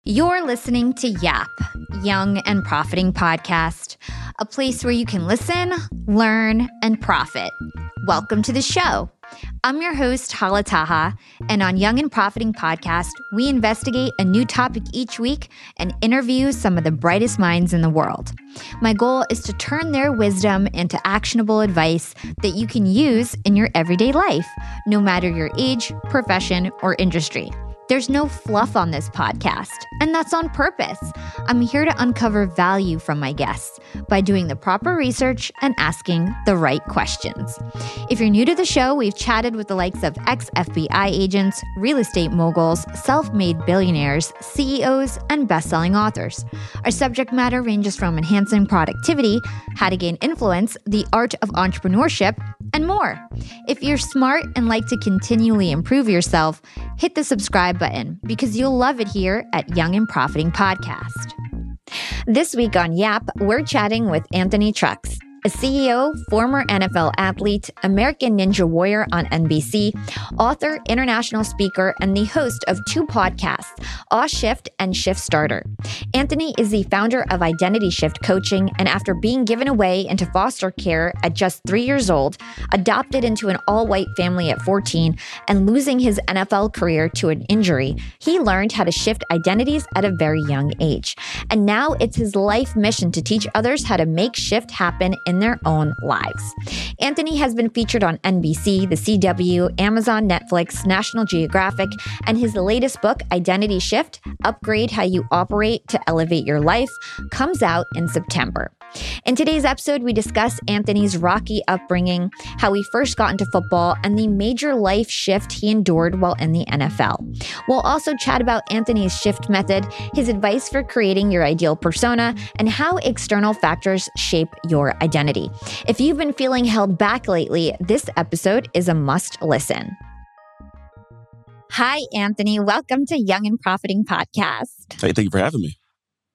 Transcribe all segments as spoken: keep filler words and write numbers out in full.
You're listening to Yap, Young and Profiting Podcast, a place where you can listen, learn, and profit. Welcome to the show. I'm your host, Hala Taha, and on Young and Profiting Podcast, we investigate a new topic each week and interview some of the brightest minds in the world. My goal is to turn their wisdom into actionable advice that you can use in your everyday life, no matter your age, profession, or industry. There's no fluff on this podcast, and that's on purpose. I'm here to uncover value from my guests by doing the proper research and asking the right questions. If you're new to the show, we've chatted with the likes of ex-F B I agents, real estate moguls, self-made billionaires, C E Os, and best-selling authors. Our subject matter ranges from enhancing productivity, how to gain influence, the art of entrepreneurship, and more. If you're smart and like to continually improve yourself, hit the subscribe button because you'll love it here at Young and Profiting Podcast. This week on Yap, we're chatting with Anthony Trucks, a C E O, former N F L athlete, American Ninja Warrior on N B C, author, international speaker, and the host of two podcasts, Awe Shift and Shift Starter. Anthony is the founder of Identity Shift Coaching, and after being given away into foster care at just three years old, adopted into an all-white family at fourteen, and losing his N F L career to an injury, he learned how to shift identities at a very young age. And now it's his life mission to teach others how to make shift happen in their own lives. Anthony has been featured on N B C, the C W, Amazon, Netflix, National Geographic, and his latest book, Identity Shift, Upgrade How You Operate to Elevate Your Life, comes out in September. In today's episode, we discuss Anthony's rocky upbringing, how he first got into football, and the major life shift he endured while in the N F L. We'll also chat about Anthony's shift method, his advice for creating your ideal persona, and how external factors shape your identity. If you've been feeling held back lately, this episode is a must listen. Hi, Anthony. Welcome to Young and Profiting Podcast. Hey, thank you for having me.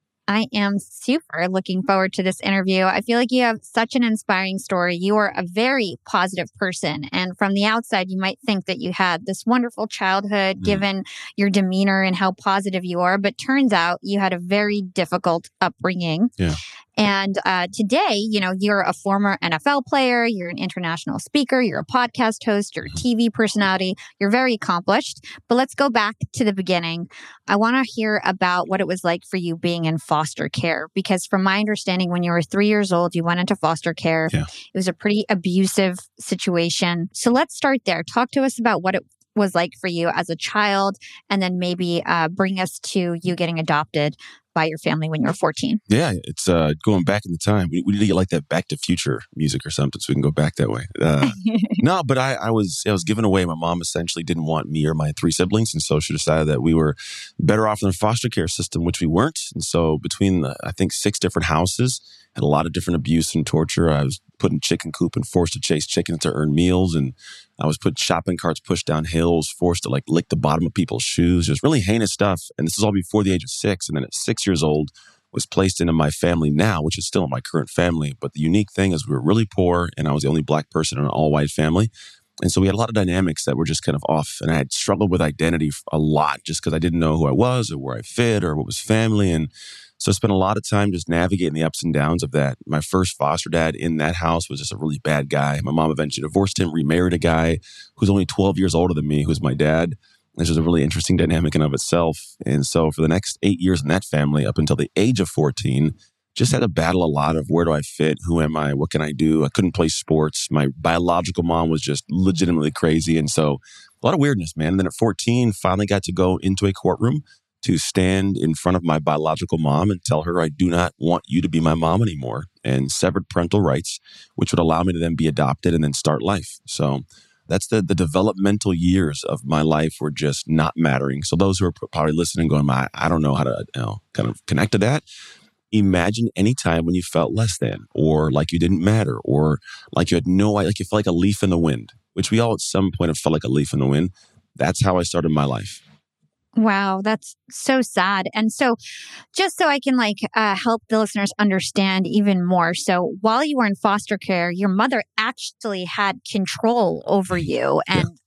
I am super looking forward to this interview. I feel like you have such an inspiring story. You are a very positive person. And from the outside, you might think that you had this wonderful childhood, mm. given your demeanor and how positive you are. But turns out you had a very difficult upbringing. Yeah. And uh, today, you know, you're a former N F L player, you're an international speaker, you're a podcast host, you're a T V personality, you're very accomplished. But let's go back to the beginning. I want to hear about what it was like for you being in foster care, because from my understanding, when you were three years old, you went into foster care. Yeah. It was a pretty abusive situation. So let's start there. Talk to us about what it was like for you as a child, and then maybe uh, bring us to you getting adopted by your family when you were fourteen. Yeah, it's uh, going back in the time. We, we need to get like that Back to Future music or something so we can go back that way. Uh, no, but I, I was I was given away. My mom essentially didn't want me or my three siblings, and so she decided that we were better off in the foster care system, which we weren't. And so between, the, I think, six different houses, had a lot of different abuse and torture. I was put in chicken coop and forced to chase chickens to earn meals, and I was put shopping carts pushed down hills, forced to like lick the bottom of people's shoes. Just really heinous stuff. And this is all before the age of six. And then at six years old, was placed into my family now, which is still my current family. But the unique thing is we were really poor, and I was the only black person in an all-white family. And so we had a lot of dynamics that were just kind of off. And I had struggled with identity a lot just because I didn't know who I was or where I fit or what was family. And so I spent a lot of time just navigating the ups and downs of that. My first foster dad in that house was just a really bad guy. My mom eventually divorced him, remarried a guy who's only twelve years older than me, who's my dad. This was a really interesting dynamic in of itself. And so for the next eight years in that family, up until the age of fourteen, just had to battle a lot of where do I fit? Who am I? What can I do? I couldn't play sports. My biological mom was just legitimately crazy. And so a lot of weirdness, man. And then at fourteen, finally got to go into a courtroom to stand in front of my biological mom and tell her I do not want you to be my mom anymore, and severed parental rights, which would allow me to then be adopted and then start life. So that's the the developmental years of my life were just not mattering. So those who are probably listening going, I, I don't know how to you know, kind of connect to that. Imagine any time when you felt less than, or like you didn't matter, or like you had no, like you felt like a leaf in the wind, which we all at some point have felt like a leaf in the wind. That's how I started my life. Wow, that's so sad. And so just so I can like uh, help the listeners understand even more. So while you were in foster care, your mother actually had control over you and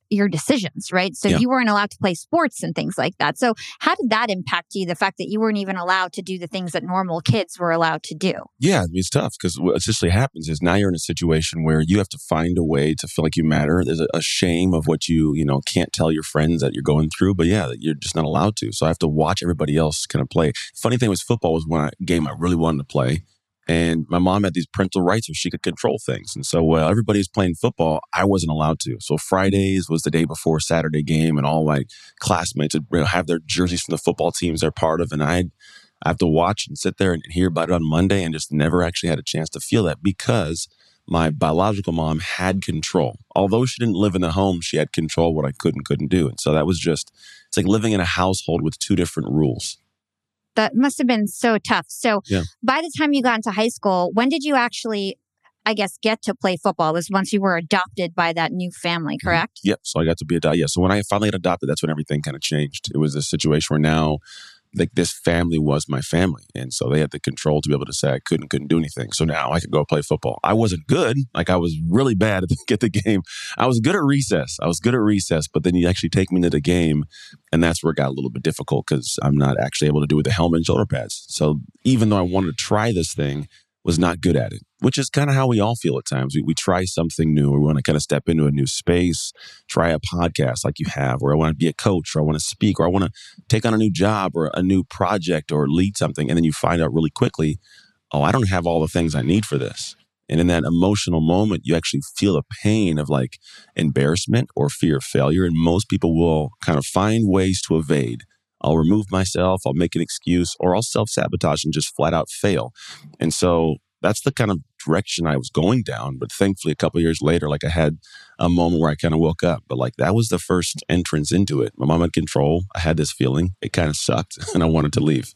your decisions, right? So Yeah. you weren't allowed to play sports and things like that. So how did that impact you, the fact that you weren't even allowed to do the things that normal kids were allowed to do? Yeah, I mean, it's tough because what essentially happens is now you're in a situation where you have to find a way to feel like you matter. There's a, a shame of what you, you know, can't tell your friends that you're going through, but yeah, that you're just not allowed to. So I have to watch everybody else kind of play. Funny thing was football was one game I really wanted to play. And my mom had these parental rights where she could control things. And so while everybody was playing football, I wasn't allowed to. So Fridays was the day before Saturday game, and all my classmates would, you know, have their jerseys from the football teams they're part of. And I'd I have to watch and sit there and hear about it on Monday, and just never actually had a chance to feel that because my biological mom had control. Although she didn't live in the home, she had control what I could and couldn't do. And so that was just, it's like living in a household with two different rules. That must have been so tough. So Yeah. by the time you got into high school, when did you actually, I guess, get to play football? It was once you were adopted by that new family, correct? Mm-hmm. Yep. So I got to be adopted. Yeah. So when I finally got adopted, that's when everything kind of changed. It was a situation where now, like, this family was my family. And so they had the control to be able to say I couldn't, couldn't do anything. So now I could go play football. I wasn't good. Like, I was really bad at the, get the game. I was good at recess. I was good at recess, but then you actually take me to the game. And that's where it got a little bit difficult because I'm not actually able to do it with the helmet and shoulder pads. So even though I wanted to try this thing, was not good at it, which is kind of how we all feel at times. We, we try something new. We want to kind of step into a new space, try a podcast like you have, or I want to be a coach, or I want to speak, or I want to take on a new job or a new project or lead something. And then you find out really quickly, oh, I don't have all the things I need for this. And in that emotional moment, you actually feel the pain of like embarrassment or fear of failure. And most people will kind of find ways to evade. I'll remove myself, I'll make an excuse, or I'll self-sabotage and just flat out fail. And so that's the kind of direction I was going down. But thankfully, a couple of years later, like I had a moment where I kind of woke up. But like that was the first entrance into it. My mom had control. I had this feeling. It kind of sucked and I wanted to leave.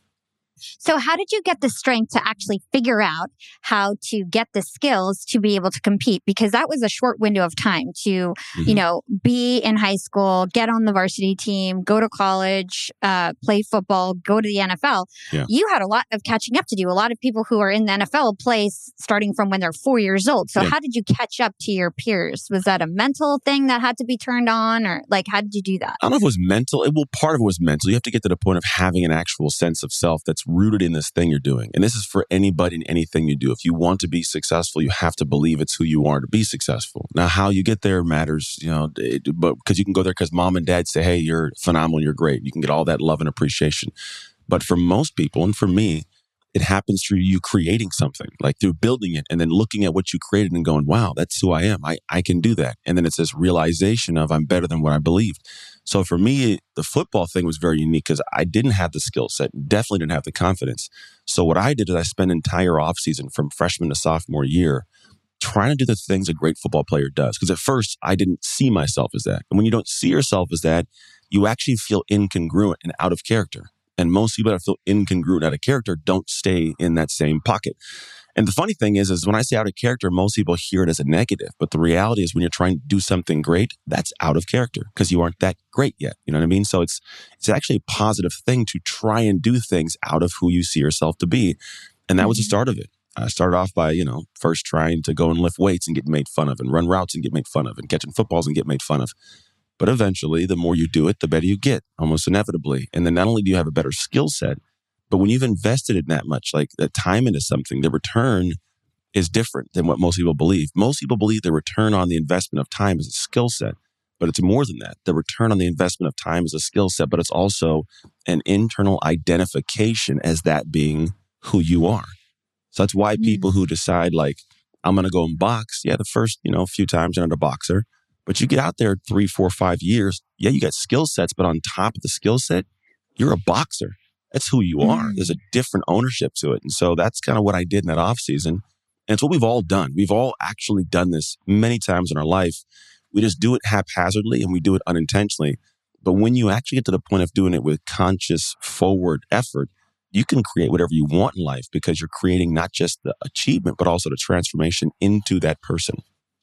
So how did you get the strength to actually figure out how to get the skills to be able to compete? Because that was a short window of time to, mm-hmm. you know, be in high school, get on the varsity team, go to college, uh, play football, go to the N F L. Yeah. You had a lot of catching up to do. A lot of people who are in the N F L play starting from when they're four years old. So yeah. How did you catch up to your peers? Was that a mental thing that had to be turned on, or like, how did you do that? I don't know if it was mental. It, well, part of it was mental. You have to get to the point of having an actual sense of self that's rooted in this thing you're doing. And this is for anybody and anything you do. If you want to be successful, you have to believe it's who you are to be successful. Now, how you get there matters, you know, it, but because you can go there because mom and dad say, hey, you're phenomenal, you're great. You can get all that love and appreciation. But for most people, and for me, it happens through you creating something, like through building it and then looking at what you created and going, wow, that's who I am. I, I can do that. And then it's this realization of I'm better than what I believed. So for me, the football thing was very unique because I didn't have the skill set, definitely didn't have the confidence. So what I did is I spent an entire offseason from freshman to sophomore year trying to do the things a great football player does. Because at first, I didn't see myself as that. And when you don't see yourself as that, you actually feel incongruent and out of character. And most people that feel incongruent out of character don't stay in that same pocket. And the funny thing is, is when I say out of character, most people hear it as a negative. But the reality is when you're trying to do something great, that's out of character because you aren't that great yet. You know what I mean? So it's it's actually a positive thing to try and do things out of who you see yourself to be. And that mm-hmm. was the start of it. I started off by, you know, first trying to go and lift weights and get made fun of and run routes and get made fun of and catching footballs and get made fun of. But eventually, the more you do it, the better you get, almost inevitably. And then not only do you have a better skill set, but when you've invested in that much, like the time into something, the return is different than what most people believe. Most people believe the return on the investment of time is a skill set, but it's more than that. The return on the investment of time is a skill set, but it's also an internal identification as that being who you are. So that's why people mm. who decide like, I'm going to go and box, yeah, the first, you know, few times you're not a boxer. But you get out there three, four, five years, yeah, you got skill sets, but on top of the skill set, you're a boxer. That's who you are. Mm. There's a different ownership to it. And so that's kind of what I did in that off season. And it's what we've all done. We've all actually done this many times in our life. We just do it haphazardly and we do it unintentionally. But when you actually get to the point of doing it with conscious forward effort, you can create whatever you want in life because you're creating not just the achievement, but also the transformation into that person.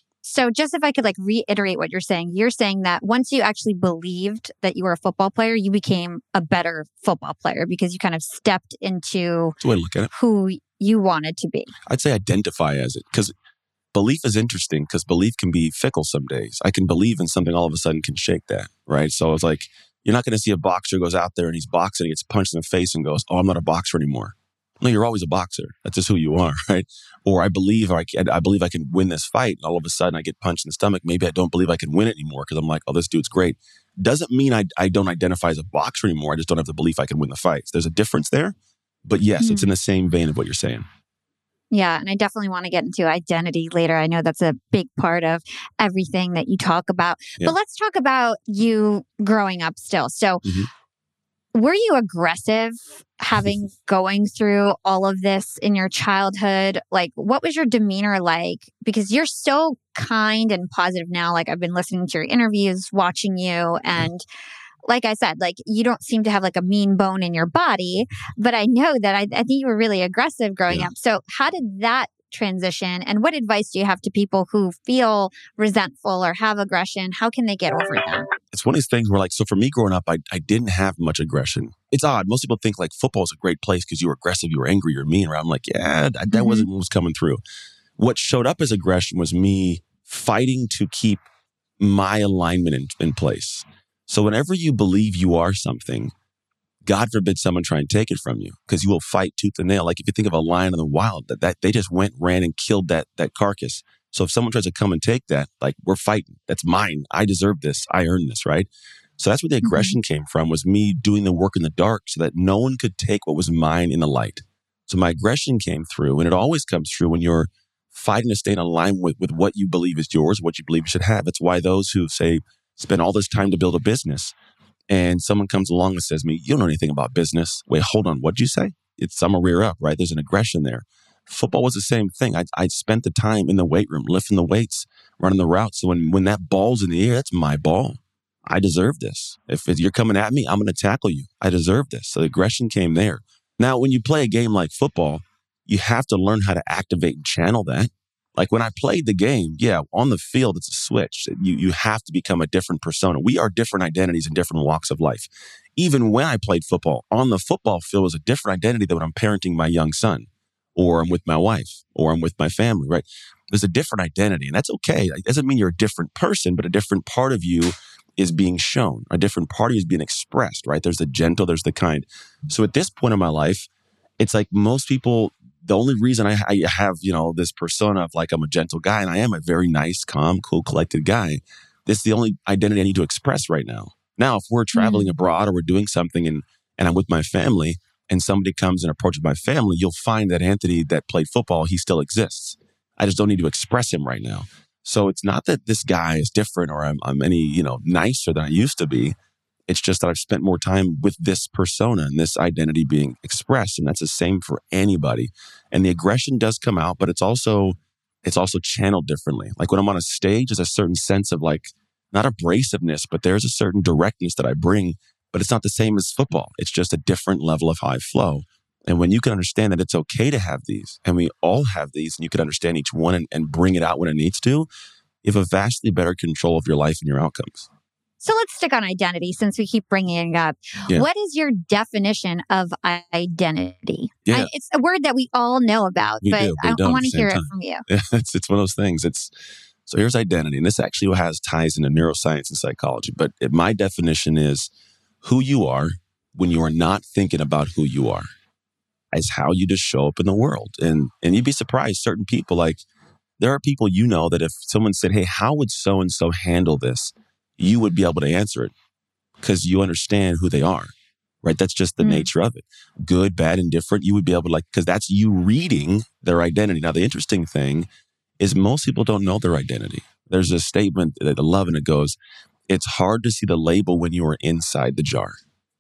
So just if I could like reiterate what you're saying, you're saying that once you actually believed that you were a football player, you became a better football player because you kind of stepped into That's the way to look at it. Who you wanted to be. I'd say identify as it because belief is interesting because belief can be fickle some days. I can believe in something, all of a sudden can shake that, right? So it's like, you're not going to see a boxer goes out there and he's boxing, he gets punched in the face and goes, oh, I'm not a boxer anymore. No, you're always a boxer. That's just who you are, right? Or I believe, or I, can, I believe I can win this fight. And all of a sudden I get punched in the stomach. Maybe I don't believe I can win it anymore because I'm like, oh, this dude's great. Doesn't mean I, I don't identify as a boxer anymore. I just don't have the belief I can win the fights. There's a difference there. But yes, mm. it's in the same vein of what you're saying. Yeah. And I definitely want to get into identity later. I know that's a big part of everything that you talk about. Yeah. But let's talk about you growing up still. So mm-hmm. were you aggressive having going through all of this in your childhood? Like, what was your demeanor like? Because you're so kind and positive now. Like, I've been listening to your interviews, watching you, and like I said, like, you don't seem to have like a mean bone in your body, but I know that I, I think you were really aggressive growing yeah. up. So how did that transition, and what advice do you have to people who feel resentful or have aggression? How can they get over that? It's one of these things where, like, so for me growing up, I, I didn't have much aggression. It's odd. Most people think like football is a great place because you were aggressive, you were angry, you're mean. Right? I'm like, yeah, that, that mm-hmm. wasn't what was coming through. What showed up as aggression was me fighting to keep my alignment in, in place. So whenever you believe you are something, God forbid someone try and take it from you, because you will fight tooth and nail. Like if you think of a lion in the wild, that, that they just went, ran and killed that that carcass. So if someone tries to come and take that, like, we're fighting. That's mine. I deserve this. I earned this, right? So that's where the aggression mm-hmm. came from, was me doing the work in the dark so that no one could take what was mine in the light. So my aggression came through, and it always comes through when you're fighting to stay in alignment with, with what you believe is yours, what you believe you should have. It's why those who say, spend all this time to build a business, and someone comes along and says to me, you don't know anything about business. Wait, hold on. What'd you say? It's, I'm a rear up, right? There's an aggression there. Football was the same thing. I I spent the time in the weight room, lifting the weights, running the routes. So when, when that ball's in the air, that's my ball. I deserve this. If you're coming at me, I'm going to tackle you. I deserve this. So the aggression came there. Now, when you play a game like football, you have to learn how to activate and channel that. Like when I played the game, yeah, on the field, it's a switch. You you have to become a different persona. We are different identities in different walks of life. Even when I played football, on the football field was a different identity than when I'm parenting my young son, or I'm with my wife, or I'm with my family, right? There's a different identity, and that's okay. It doesn't mean you're a different person, but a different part of you is being shown. A different part of you is being expressed, right? There's the gentle, there's the kind. So at this point in my life, it's like most people, the only reason I, I have, you know, this persona of like I'm a gentle guy, and I am a very nice, calm, cool, collected guy. This is the only identity I need to express right now. Now, if we're traveling mm-hmm. abroad or we're doing something and, and I'm with my family and somebody comes and approaches my family, you'll find that Anthony that played football, he still exists. I just don't need to express him right now. So it's not that this guy is different or I'm, I'm any, you know, nicer than I used to be. It's just that I've spent more time with this persona and this identity being expressed. And that's the same for anybody. And the aggression does come out, but it's also, it's also channeled differently. Like when I'm on a stage, there's a certain sense of like, not abrasiveness, but there's a certain directness that I bring, but it's not the same as football. It's just a different level of high flow. And when you can understand that it's okay to have these, and we all have these, and you can understand each one and, and bring it out when it needs to, you have a vastly better control of your life and your outcomes. So let's stick on identity since we keep bringing it up. Yeah. What is your definition of identity? Yeah. I, it's a word that we all know about, we but do, I, I want to hear time. it from you. It's, it's one of those things. It's So here's identity. And this actually has ties into neuroscience and psychology. But it, my definition is who you are when you are not thinking about who you are. Is how you just show up in the world. And and you'd be surprised, certain people, like there are people you know that if someone said, hey, how would so-and-so handle this? You would be able to answer it because you understand who they are, right? That's just the mm. nature of it. Good, bad, indifferent. You would be able to like, because that's you reading their identity. Now, the interesting thing is most people don't know their identity. There's a statement that I love and it goes, it's hard to see the label when you are inside the jar.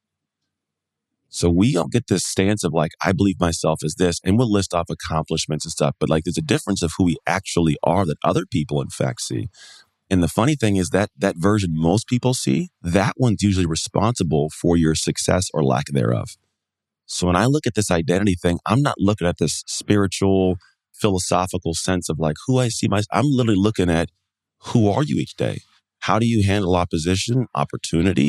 So we all get this stance of like, I believe myself as this, and we'll list off accomplishments and stuff, but like there's a difference of who we actually are that other people in fact see. And the funny thing is that that version most people see, that one's usually responsible for your success or lack thereof. So when I look at this identity thing, I'm not looking at this spiritual, philosophical sense of like who I see myself. I'm literally looking at who are you each day? How do you handle opposition, opportunity?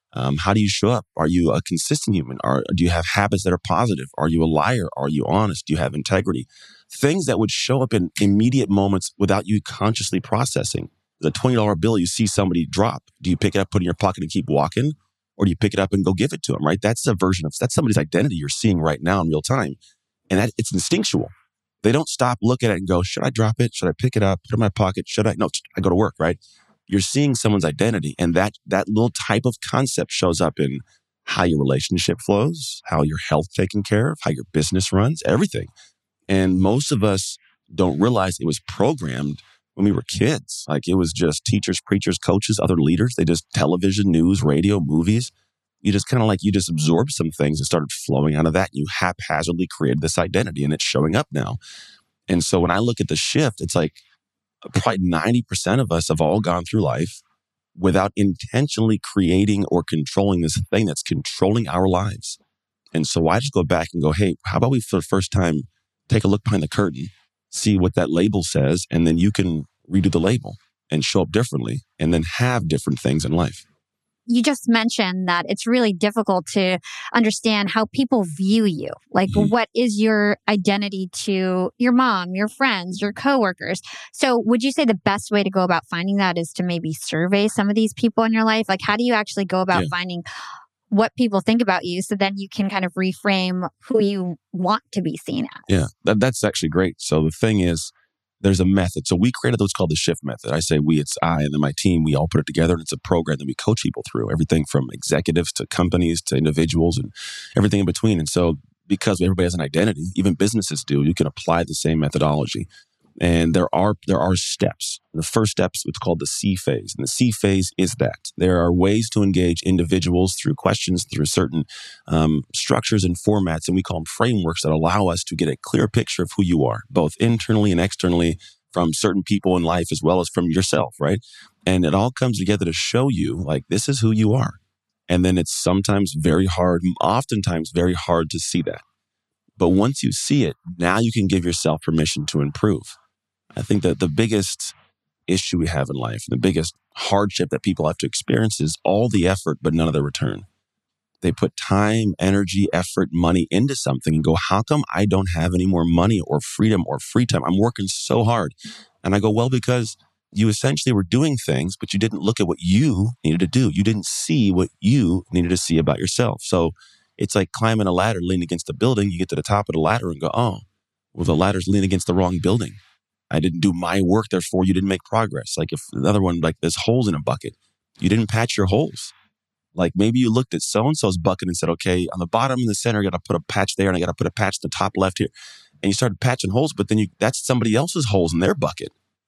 Um, how do you show up? Are you a consistent human? Are, do you have habits that are positive? Are you a liar? Are you honest? Do you have integrity? Things that would show up in immediate moments without you consciously processing. The twenty dollar bill you see somebody drop. Do you pick it up, put it in your pocket and keep walking? Or do you pick it up and go give it to them, right? That's a version of, that's somebody's identity you're seeing right now in real time. And that it's instinctual. They don't stop, look at it and go, should I drop it? Should I pick it up? Put it in my pocket? Should I? No, I go to work, right? You're seeing someone's identity. And that that little type of concept shows up in how your relationship flows, how your health taken care of, how your business runs, everything. And most of us don't realize it was programmed when we were kids. Like it was just teachers, preachers, coaches, other leaders. They just television, news, radio, movies. You just kind of like, you just absorbed some things and started flowing out of that. You haphazardly created this identity and it's showing up now. And so when I look at the shift, it's like probably ninety percent of us have all gone through life without intentionally creating or controlling this thing that's controlling our lives. And so I just go back and go, hey, how about we, for the first time, take a look behind the curtain, see what that label says, and then you can redo the label and show up differently and then have different things in life. You just mentioned that it's really difficult to understand how people view you. Like, mm-hmm. what is your identity to your mom, your friends, your coworkers? So would you say the best way to go about finding that is to maybe survey some of these people in your life? Like, how do you actually go about yeah. finding what people think about you so then you can kind of reframe who you want to be seen as? Yeah, that, that's actually great. So the thing is, there's a method. So we created what's called the SHIFT method. I say we, it's I, and then my team, we all put it together, and it's a program that we coach people through, everything from executives to companies to individuals and everything in between. And so because everybody has an identity, even businesses do, you can apply the same methodology. And there are there are steps. The first step is what's called the C phase. And the C phase is that there are ways to engage individuals through questions, through certain um, structures and formats, and we call them frameworks that allow us to get a clear picture of who you are, both internally and externally, from certain people in life as well as from yourself, right? And it all comes together to show you, like, this is who you are. And then it's sometimes very hard, oftentimes very hard to see that. But once you see it, now you can give yourself permission to improve. I think that the biggest issue we have in life, the biggest hardship that people have to experience is all the effort, but none of the return. They put time, energy, effort, money into something and go, how come I don't have any more money or freedom or free time? I'm working so hard. And I go, well, because you essentially were doing things, but you didn't look at what you needed to do. You didn't see what you needed to see about yourself. So it's like climbing a ladder, leaning against a building. You get to the top of the ladder and go, oh, well, the ladder's leaning against the wrong building. I didn't do my work, therefore you didn't make progress. Like if another one, like there's holes in a bucket, you didn't patch your holes. Like maybe you looked at so-and-so's bucket and said, okay, on the bottom and the center, I got to put a patch there and I got to put a patch in the top left here. And you started patching holes, but then you that's somebody else's holes in their bucket.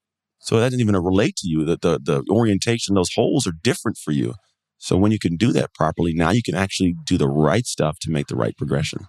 So that doesn't even relate to you. That the, the orientation, those holes are different for you. So when you can do that properly, now you can actually do the right stuff to make the right progression.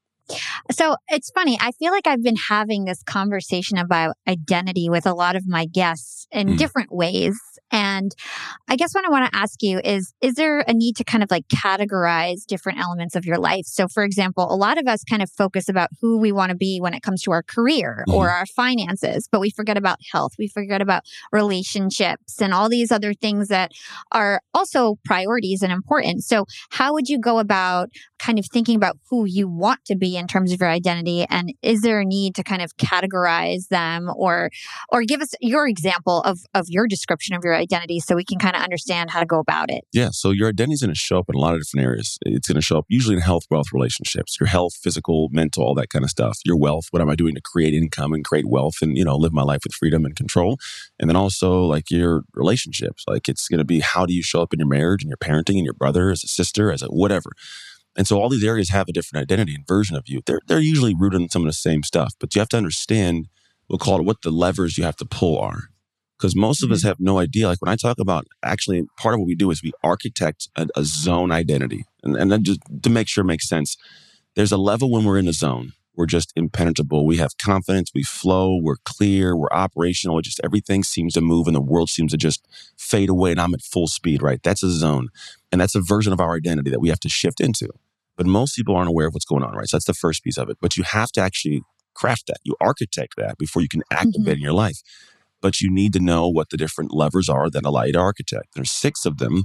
So it's funny. I feel like I've been having this conversation about identity with a lot of my guests in mm. different ways. And I guess what I want to ask you is, is there a need to kind of like categorize different elements of your life? So for example, a lot of us kind of focus about who we want to be when it comes to our career mm. or our finances, but we forget about health. We forget about relationships and all these other things that are also priorities and important. So how would you go about kind of thinking about who you want to be in terms of your identity? And is there a need to kind of categorize them or or give us your example of, of your description of your identity so we can kind of understand how to go about it? Yeah. So your identity is going to show up in a lot of different areas. It's going to show up usually in health, wealth, relationships, your health, physical, mental, all that kind of stuff. Your wealth. What am I doing to create income and create wealth and, you know, live my life with freedom and control? And then also like your relationships. Like it's going to be, how do you show up in your marriage and your parenting and your brother as a sister, as a whatever. And so all these areas have a different identity and version of you. They're, they're usually rooted in some of the same stuff, but you have to understand, we'll call it what the levers you have to pull are. Because most of us have no idea. Like when I talk about, actually, part of what we do is we architect a, a zone identity. And, and then just to make sure it makes sense, there's a level when we're in a zone. We're just impenetrable. We have confidence. We flow. We're clear. We're operational. It just everything seems to move and the world seems to just fade away and I'm at full speed, right? That's a zone. And that's a version of our identity that we have to shift into. But most people aren't aware of what's going on, right? So that's the first piece of it. But you have to actually craft that. You architect that before you can activate mm-hmm. in your life. But you need to know what the different levers are that allow you to architect. There's six of them.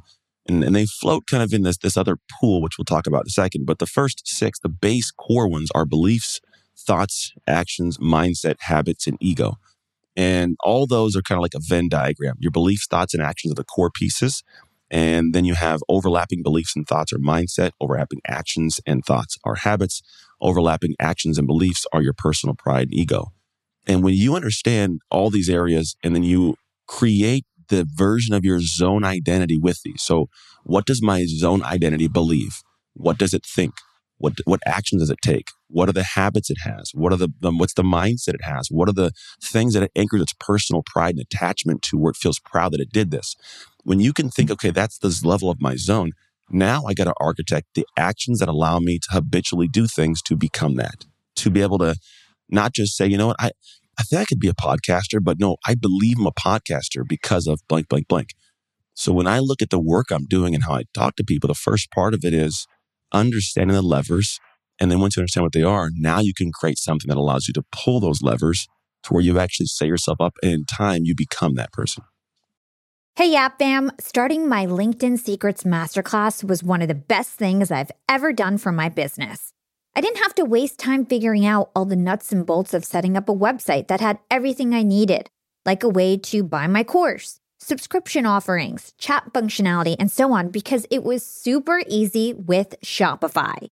And, and they float kind of in this, this other pool, which we'll talk about in a second. But the first six, the base core ones are beliefs, thoughts, actions, mindset, habits, and ego. And all those are kind of like a Venn diagram. Your beliefs, thoughts, and actions are the core pieces. And then you have overlapping beliefs and thoughts or mindset, overlapping actions and thoughts are habits, overlapping actions and beliefs are your personal pride and ego. And when you understand all these areas and then you create the version of your zone identity with these. So what does my zone identity believe? What does it think? What what actions does it take? What are the habits it has? What are the, the what's the mindset it has? What are the things that it anchors its personal pride and attachment to where it feels proud that it did this? When you can think, okay, that's this level of my zone. Now I got to architect the actions that allow me to habitually do things to become that, to be able to not just say, you know what, I, I think I could be a podcaster, but no, I believe I'm a podcaster because of blank, blank, blank. So when I look at the work I'm doing and how I talk to people, the first part of it is understanding the levers. And then once you understand what they are, now you can create something that allows you to pull those levers to where you actually set yourself up and in time you become that person. Hey, Yap fam. Starting my LinkedIn Secrets Masterclass was one of the best things I've ever done for my business. I didn't have to waste time figuring out all the nuts and bolts of setting up a website that had everything I needed, like a way to buy my course, subscription offerings, chat functionality, and so on, because it was super easy with Shopify.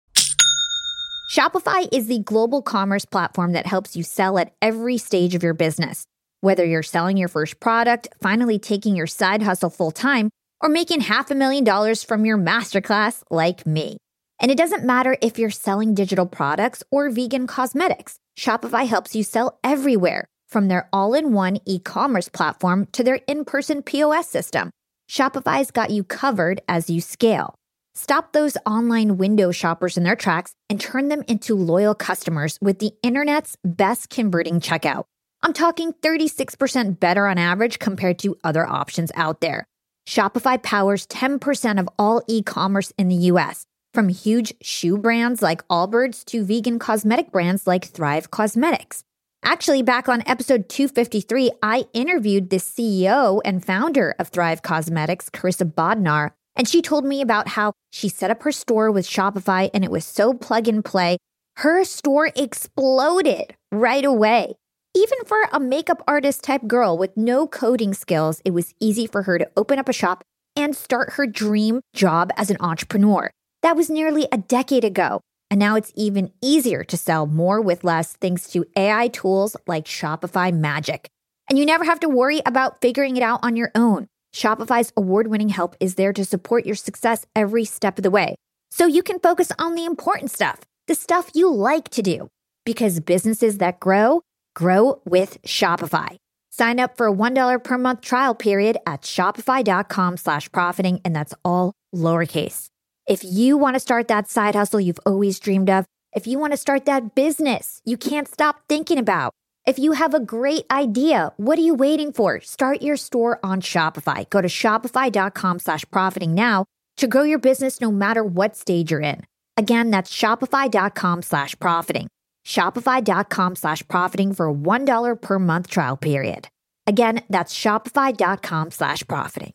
Shopify is the global commerce platform that helps you sell at every stage of your business. Whether you're selling your first product, finally taking your side hustle full-time, or making half a million dollars from your masterclass like me. And it doesn't matter if you're selling digital products or vegan cosmetics. Shopify helps you sell everywhere, from their all-in-one e-commerce platform to their in-person P O S system. Shopify's got you covered as you scale. Stop those online window shoppers in their tracks and turn them into loyal customers with the internet's best converting checkout. I'm talking thirty-six percent better on average compared to other options out there. Shopify powers ten percent of all e-commerce in the U S, from huge shoe brands like Allbirds to vegan cosmetic brands like Thrive Cosmetics. Actually, back on episode two fifty-three, I interviewed the C E O and founder of Thrive Cosmetics, Carissa Bodnar, and she told me about how she set up her store with Shopify and it was so plug and play. Her store exploded right away. Even for a makeup artist type girl with no coding skills, it was easy for her to open up a shop and start her dream job as an entrepreneur. That was nearly a decade ago. And now it's even easier to sell more with less thanks to A I tools like Shopify Magic. And you never have to worry about figuring it out on your own. Shopify's award-winning help is there to support your success every step of the way. So you can focus on the important stuff, the stuff you like to do. Because businesses that grow, grow with Shopify. Sign up for a one dollar per month trial period at shopify.com slash profiting, and that's all lowercase. If you want to start that side hustle you've always dreamed of, if you want to start that business you can't stop thinking about, if you have a great idea, what are you waiting for? Start your store on Shopify. Go to shopify.com slash profiting now to grow your business no matter what stage you're in. Again, that's shopify.com slash profiting. Shopify.com slash profiting for a one dollar per month trial period. Again, that's shopify.com slash profiting.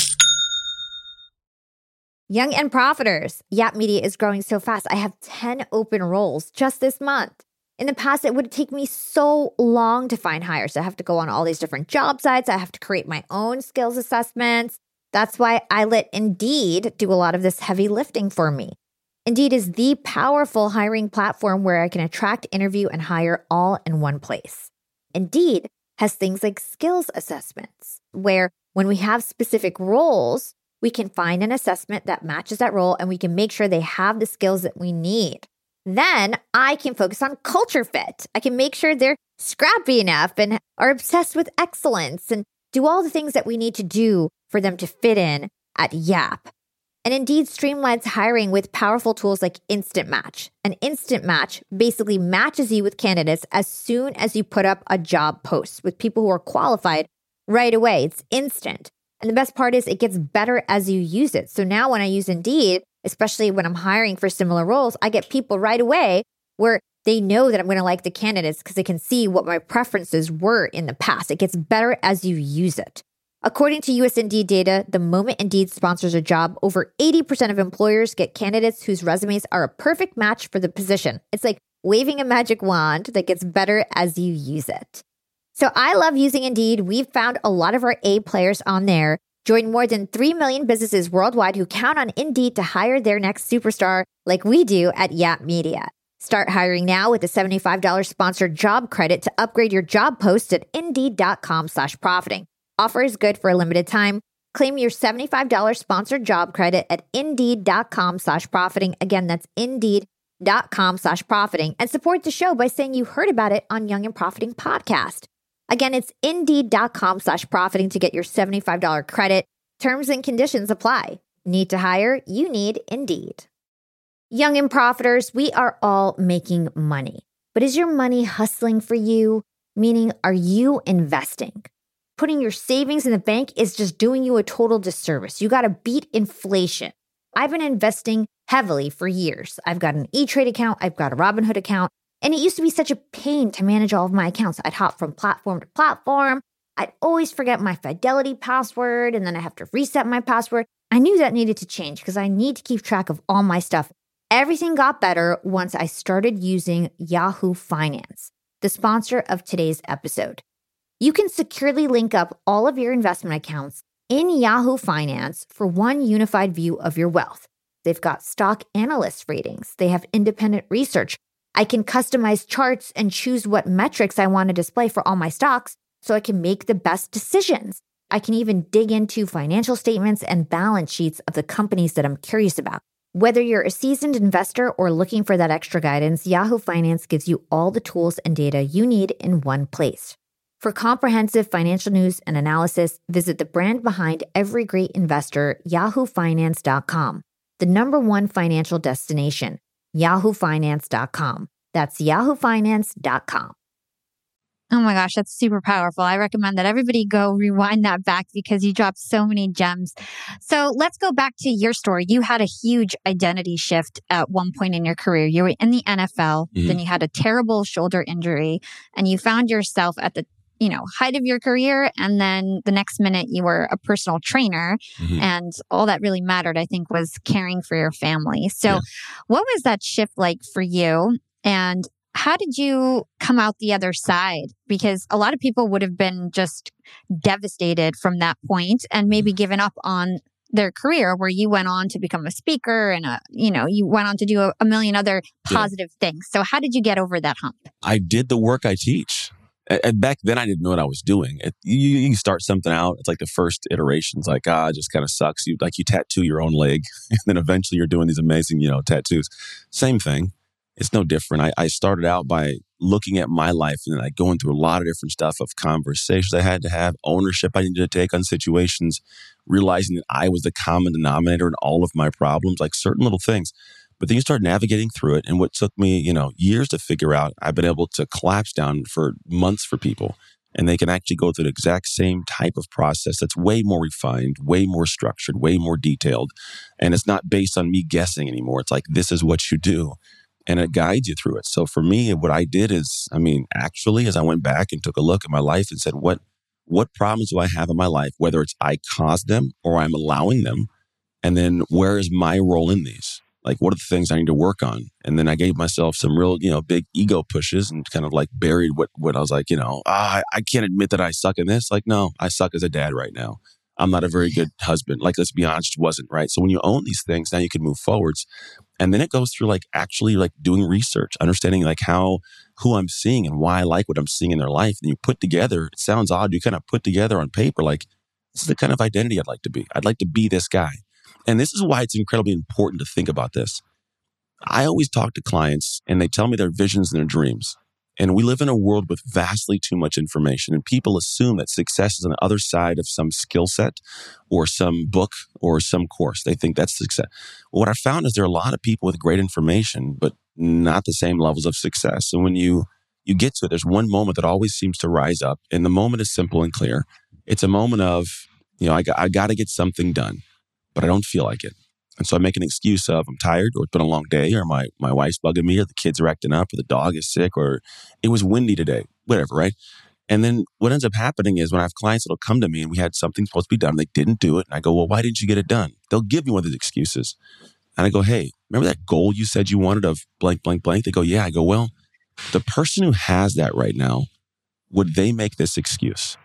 Young and Profiters. Yap Media is growing so fast. I have ten open roles just this month. In the past, it would take me so long to find hires. I have to go on all these different job sites. I have to create my own skills assessments. That's why I let Indeed do a lot of this heavy lifting for me. Indeed is the powerful hiring platform where I can attract, interview, and hire all in one place. Indeed has things like skills assessments, where when we have specific roles, we can find an assessment that matches that role and we can make sure they have the skills that we need. Then I can focus on culture fit. I can make sure they're scrappy enough and are obsessed with excellence and do all the things that we need to do for them to fit in at Yap. And Indeed streamlines hiring with powerful tools like Instant Match. An Instant Match basically matches you with candidates as soon as you put up a job post with people who are qualified right away. It's instant. And the best part is it gets better as you use it. So now when I use Indeed, especially when I'm hiring for similar roles, I get people right away where they know that I'm going to like the candidates because they can see what my preferences were in the past. It gets better as you use it. According to U S Indeed data, the moment Indeed sponsors a job, over eighty percent of employers get candidates whose resumes are a perfect match for the position. It's like waving a magic wand that gets better as you use it. So I love using Indeed. We've found a lot of our A players on there. Join more than three million businesses worldwide who count on Indeed to hire their next superstar like we do at Yap Media. Start hiring now with a seventy-five dollars sponsored job credit to upgrade your job post at Indeed.com slash profiting. Offer is good for a limited time. Claim your seventy-five dollars sponsored job credit at Indeed.com slash profiting. Again, that's Indeed.com slash profiting. And support the show by saying you heard about it on Young and Profiting Podcast. Again, it's Indeed.com slash profiting to get your seventy-five dollars credit. Terms and conditions apply. Need to hire? You need Indeed. Young and Profiters, we are all making money. But is your money hustling for you? Meaning, are you investing? Putting your savings in the bank is just doing you a total disservice. You got to beat inflation. I've been investing heavily for years. I've got an E-Trade account. I've got a Robinhood account. And it used to be such a pain to manage all of my accounts. I'd hop from platform to platform. I'd always forget my Fidelity password, and then I have to reset my password. I knew that needed to change because I need to keep track of all my stuff. Everything got better once I started using Yahoo Finance, the sponsor of today's episode. You can securely link up all of your investment accounts in Yahoo Finance for one unified view of your wealth. They've got stock analyst ratings. They have independent research. I can customize charts and choose what metrics I want to display for all my stocks so I can make the best decisions. I can even dig into financial statements and balance sheets of the companies that I'm curious about. Whether you're a seasoned investor or looking for that extra guidance, Yahoo Finance gives you all the tools and data you need in one place. For comprehensive financial news and analysis, visit the brand behind every great investor, yahoo finance dot com, the number one financial destination, yahoo finance dot com. That's yahoo finance dot com. Oh my gosh, that's super powerful. I recommend that everybody go rewind that back because you dropped so many gems. So let's go back to your story. You had a huge identity shift at one point in your career. You were in the N F L, mm-hmm. Then you had a terrible shoulder injury, and you found yourself at the you know, height of your career. And then the next minute you were a personal trainer, mm-hmm. and all that really mattered, I think, was caring for your family. So yeah. What was that shift like for you? And how did you come out the other side? Because a lot of people would have been just devastated from that point and maybe given up on their career, where you went on to become a speaker and a, you know, you went on to do a, a million other positive yeah. things. So how did you get over that hump? I did the work I teach. And back then, I didn't know what I was doing. It, you, you start something out. It's like the first iteration's like, ah, it just kind of sucks. You like you tattoo your own leg, and then eventually you're doing these amazing, you know, tattoos. Same thing. It's no different. I, I started out by looking at my life and like going through a lot of different stuff of conversations I had to have, ownership I needed to take on situations, realizing that I was the common denominator in all of my problems, like certain little things. But then you start navigating through it. And what took me, you know, years to figure out, I've been able to collapse down for months for people. And they can actually go through the exact same type of process that's way more refined, way more structured, way more detailed. And it's not based on me guessing anymore. It's like, this is what you do. And it guides you through it. So for me, what I did is, I mean, actually, as I went back and took a look at my life and said, what, what problems do I have in my life, whether it's I caused them or I'm allowing them? And then where is my role in these? Like, what are the things I need to work on? And then I gave myself some real, you know, big ego pushes and kind of like buried what, what I was like, you know, ah, I, I can't admit that I suck in this. Like, no, I suck as a dad right now. I'm not a very good husband. Like, let's be honest, wasn't, right? So when you own these things, now you can move forwards. And then it goes through like actually like doing research, understanding like how, who I'm seeing and why I like what I'm seeing in their life. And you put together, it sounds odd, you kind of put together on paper, like, this is the kind of identity I'd like to be. I'd like to be this guy. And this is why it's incredibly important to think about this. I always talk to clients and they tell me their visions and their dreams. And we live in a world with vastly too much information, and people assume that success is on the other side of some skill set or some book or some course. They think that's success. Well, what I found is there are a lot of people with great information, but not the same levels of success. And when you, you get to it, there's one moment that always seems to rise up. And the moment is simple and clear. It's a moment of, you know, I got, I got to get something done, but I don't feel like it. And so I make an excuse of I'm tired, or it's been a long day, or my, my wife's bugging me, or the kids are acting up, or the dog is sick, or it was windy today, whatever, right? And then what ends up happening is when I have clients that'll come to me and we had something supposed to be done, they didn't do it. And I go, well, why didn't you get it done? They'll give me one of these excuses. And I go, hey, remember that goal you said you wanted of blank, blank, blank? They go, yeah. I go, well, the person who has that right now, would they make this excuse?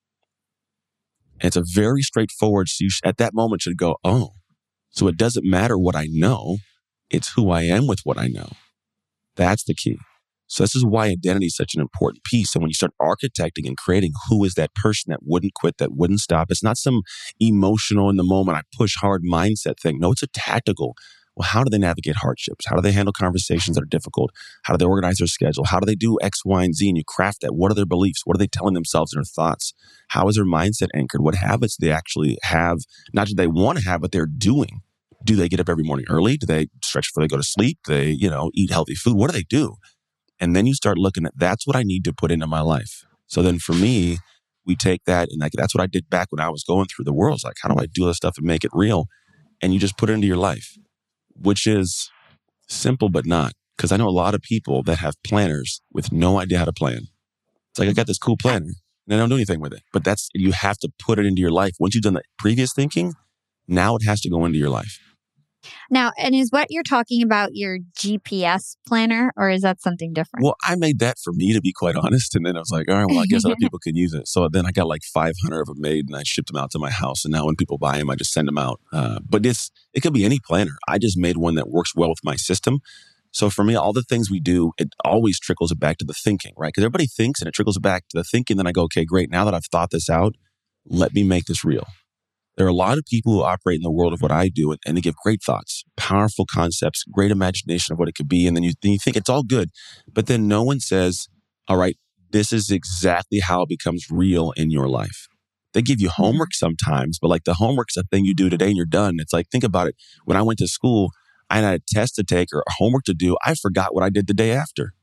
And it's a very straightforward, so you sh- at that moment should go, oh, so it doesn't matter what I know. It's who I am with what I know. That's the key. So this is why identity is such an important piece. And when you start architecting and creating who is that person that wouldn't quit, that wouldn't stop, it's not some emotional in the moment, I push hard mindset thing. No, it's a tactical. Well, how do they navigate hardships? How do they handle conversations that are difficult? How do they organize their schedule? How do they do X, Y, and Z? And you craft that. What are their beliefs? What are they telling themselves in their thoughts? How is their mindset anchored? What habits do they actually have? Not do they want to have, but they're doing. Do they get up every morning early? Do they stretch before they go to sleep? Do they, you know, eat healthy food? What do they do? And then you start looking at, that's what I need to put into my life. So then for me, we take that and like, that's what I did back when I was going through the world. It's like, how do I do this stuff and make it real? And you just put it into your life, which is simple, but not. Because I know a lot of people that have planners with no idea how to plan. It's like, I got this cool planner and I don't do anything with it. But that's, you have to put it into your life. Once you've done the previous thinking, now it has to go into your life. Now, and is what you're talking about your G P S planner, or is that something different? Well, I made that for me, to be quite honest. And then I was like, all right, well, I guess other people can use it. So then I got like five hundred of them made and I shipped them out to my house. And now when people buy them, I just send them out. Uh, but it's, it could be any planner. I just made one that works well with my system. So for me, all the things we do, it always trickles it back to the thinking, right? Because everybody thinks and it trickles it back to the thinking. Then I go, okay, great. Now that I've thought this out, let me make this real. There are a lot of people who operate in the world of what I do, and, and they give great thoughts, powerful concepts, great imagination of what it could be. And then you, then you think it's all good. But then no one says, all right, this is exactly how it becomes real in your life. They give you homework sometimes, but like the homework's a thing you do today and you're done. It's like, think about it. When I went to school, I had a test to take or homework to do. I forgot what I did the day after.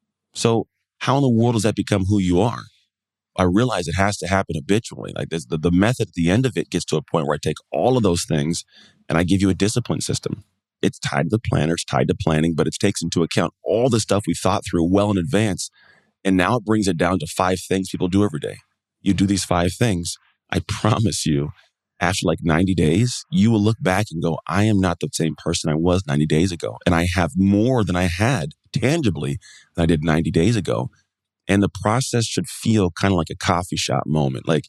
So how in the world does that become who you are? I realize it has to happen habitually. Like this, the, the method at the end of it gets to a point where I take all of those things and I give you a discipline system. It's tied to the planner, it's tied to planning, but it takes into account all the stuff we thought through well in advance. And now it brings it down to five things people do every day. You do these five things. I promise you, after like ninety days, you will look back and go, I am not the same person I was ninety days ago. And I have more than I had tangibly than I did ninety days ago. And the process should feel kind of like a coffee shop moment. Like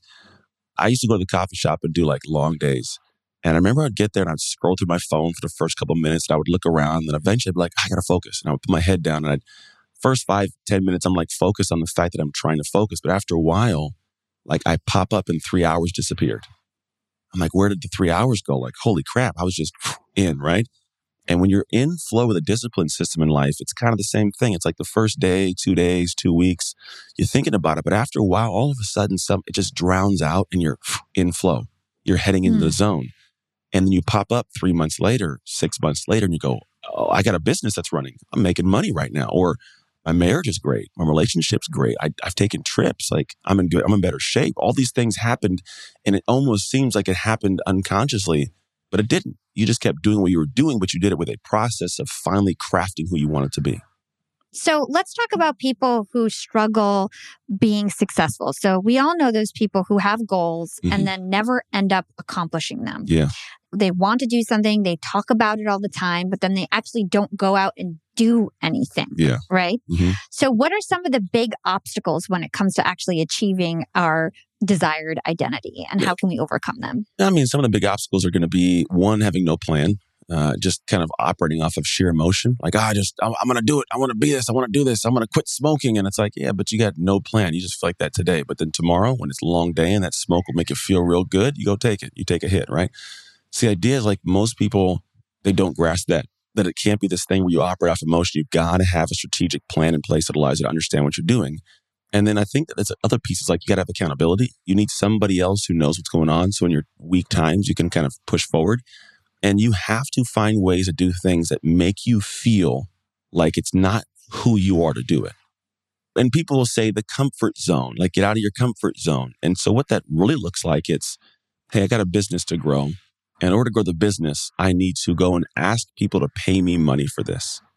I used to go to the coffee shop and do like long days. And I remember I'd get there and I'd scroll through my phone for the first couple of minutes and I would look around and then eventually I'd be like, I got to focus. And I would put my head down and I'd first five, ten minutes, I'm like focused on the fact that I'm trying to focus. But after a while, like I pop up and three hours disappeared. I'm like, where did the three hours go? Like, holy crap, I was just in, right? And when you're in flow with a discipline system in life, it's kind of the same thing. It's like the first day, two days, two weeks, you're thinking about it. But after a while, all of a sudden, some it just drowns out and you're in flow. You're heading into mm. the zone. And then you pop up three months later, six months later, and you go, oh, I got a business that's running. I'm making money right now. Or my marriage is great. My relationship's great. I, I've taken trips. Like I'm in good, I'm in better shape. All these things happened. And it almost seems like it happened unconsciously, but it didn't. You just kept doing what you were doing, but you did it with a process of finally crafting who you wanted to be. So let's talk about people who struggle being successful. So we all know those people who have goals mm-hmm. and then never end up accomplishing them. Yeah. They want to do something, they talk about it all the time, but then they actually don't go out and do anything. Yeah. Right? Mm-hmm. So what are some of the big obstacles when it comes to actually achieving our desired identity, and yeah. how can we overcome them? I mean, some of the big obstacles are going to be one, having no plan, uh, just kind of operating off of sheer emotion. Like, ah, I just, I'm, I'm going to do it. I want to be this. I want to do this. I'm going to quit smoking. And it's like, yeah, but you got no plan. You just feel like that today. But then tomorrow, when it's a long day and that smoke will make you feel real good, you go take it. You take a hit, right? So the idea is like most people, they don't grasp that, that it can't be this thing where you operate off emotion. You've got to have a strategic plan in place that allows you to understand what you're doing. And then I think that there's other pieces, like you got to have accountability. You need somebody else who knows what's going on. So in your weak times, you can kind of push forward. And you have to find ways to do things that make you feel like it's not who you are to do it. And people will say the comfort zone, like get out of your comfort zone. And so what that really looks like, it's, hey, I got a business to grow. In order to grow the business, I need to go and ask people to pay me money for this.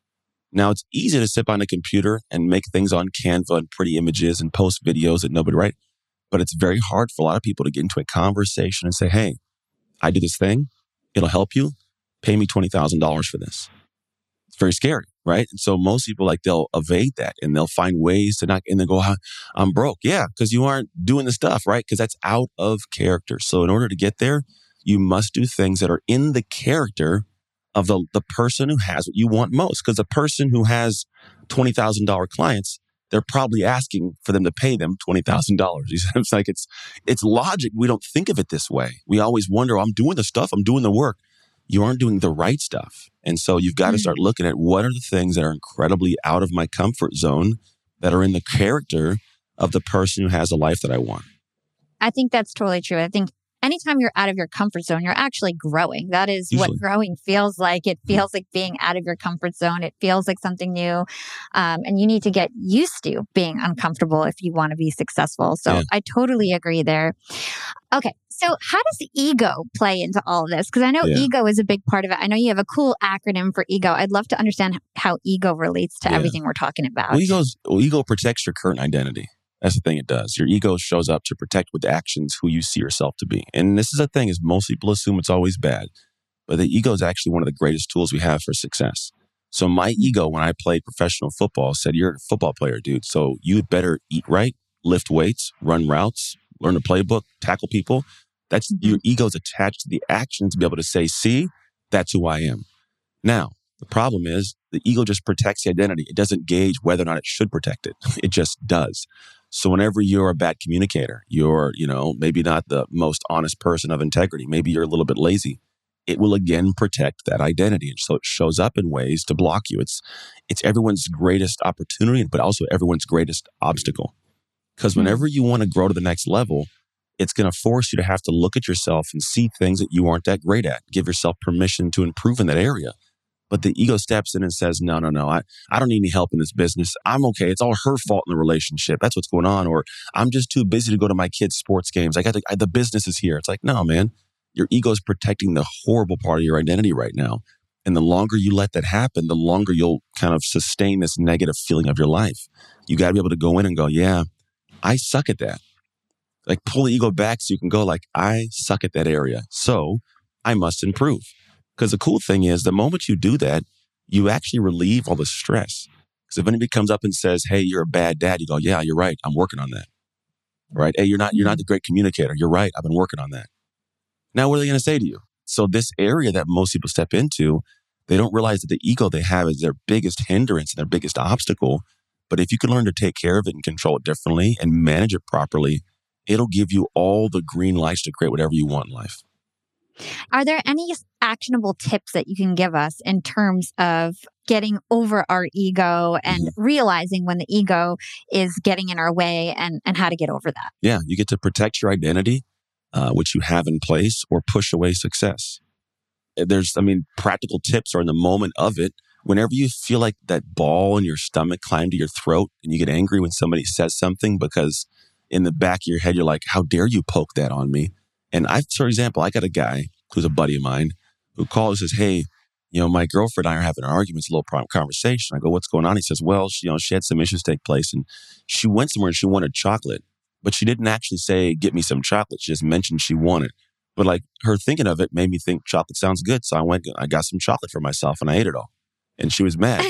Now, it's easy to sit behind a computer and make things on Canva and pretty images and post videos that nobody write. But it's very hard for a lot of people to get into a conversation and say, hey, I do this thing. It'll help you. Pay me twenty thousand dollars for this. It's very scary, right? And so most people, like, they'll evade that and they'll find ways to not, and they go, I'm broke. Yeah, because you aren't doing the stuff, right? Because that's out of character. So in order to get there, you must do things that are in the character of the, the person who has what you want most. Because the person who has twenty thousand dollars clients, they're probably asking for them to pay them twenty thousand dollars. It's like, it's, it's logic. We don't think of it this way. We always wonder, oh, I'm doing the stuff, I'm doing the work. You aren't doing the right stuff. And so you've got to start looking at what are the things that are incredibly out of my comfort zone that are in the character of the person who has a life that I want. I think that's totally true. I think anytime you're out of your comfort zone, you're actually growing. That is Usually. What growing feels like. It feels like being out of your comfort zone. It feels like something new. Um, and you need to get used to being uncomfortable if you want to be successful. So yeah. I totally agree there. Okay. So how does ego play into all of this? Because I know yeah. ego is a big part of it. I know you have a cool acronym for ego. I'd love to understand how ego relates to yeah. everything we're talking about. Well, ego's, well, ego protects your current identity. That's the thing it does. Your ego shows up to protect with actions who you see yourself to be. And this is the thing, is most people assume it's always bad. But the ego is actually one of the greatest tools we have for success. So my ego, when I played professional football, said, you're a football player, dude. So you'd better eat right, lift weights, run routes, learn a playbook, tackle people. That's mm-hmm. Your ego's attached to the action to be able to say, see, that's who I am. Now, the problem is the ego just protects the identity. It doesn't gauge whether or not it should protect it. It just does. So whenever you're a bad communicator, you're, you know, maybe not the most honest person of integrity, maybe you're a little bit lazy, it will again protect that identity. And so it shows up in ways to block you. It's, it's everyone's greatest opportunity, but also everyone's greatest obstacle. Because whenever you want to grow to the next level, it's going to force you to have to look at yourself and see things that you aren't that great at. Give yourself permission to improve in that area. But the ego steps in and says, no, no, no, I, I don't need any help in this business. I'm okay. It's all her fault in the relationship. That's what's going on. Or I'm just too busy to go to my kids' sports games. I got to, I, the business is here. It's like, no, man, your ego is protecting the horrible part of your identity right now. And the longer you let that happen, the longer you'll kind of sustain this negative feeling of your life. You got to be able to go in and go, yeah, I suck at that. Like, pull the ego back so you can go like, I suck at that area. So I must improve. Because the cool thing is, the moment you do that, you actually relieve all the stress. Because if anybody comes up and says, hey, you're a bad dad, you go, yeah, you're right. I'm working on that. Right? Hey, you're not, you're not the great communicator. You're right. I've been working on that. Now, what are they going to say to you? So this area that most people step into, they don't realize that the ego they have is their biggest hindrance and their biggest obstacle. But if you can learn to take care of it and control it differently and manage it properly, it'll give you all the green lights to create whatever you want in life. Are there any actionable tips that you can give us in terms of getting over our ego and mm-hmm. realizing when the ego is getting in our way and, and how to get over that? Yeah, you get to protect your identity, uh, which you have in place, or push away success. There's, I mean, practical tips are in the moment of it. Whenever you feel like that ball in your stomach climb to your throat and you get angry when somebody says something because in the back of your head, you're like, how dare you poke that on me? And I, for example, I got a guy who's a buddy of mine who calls and says, hey, you know, my girlfriend and I are having an argument. It's a little conversation. I go, what's going on? He says, well, she, you know, she had some issues take place and she went somewhere and she wanted chocolate, but she didn't actually say, get me some chocolate. She just mentioned she wanted. But like her thinking of it made me think chocolate sounds good. So I went, I got some chocolate for myself and I ate it all. And she was mad.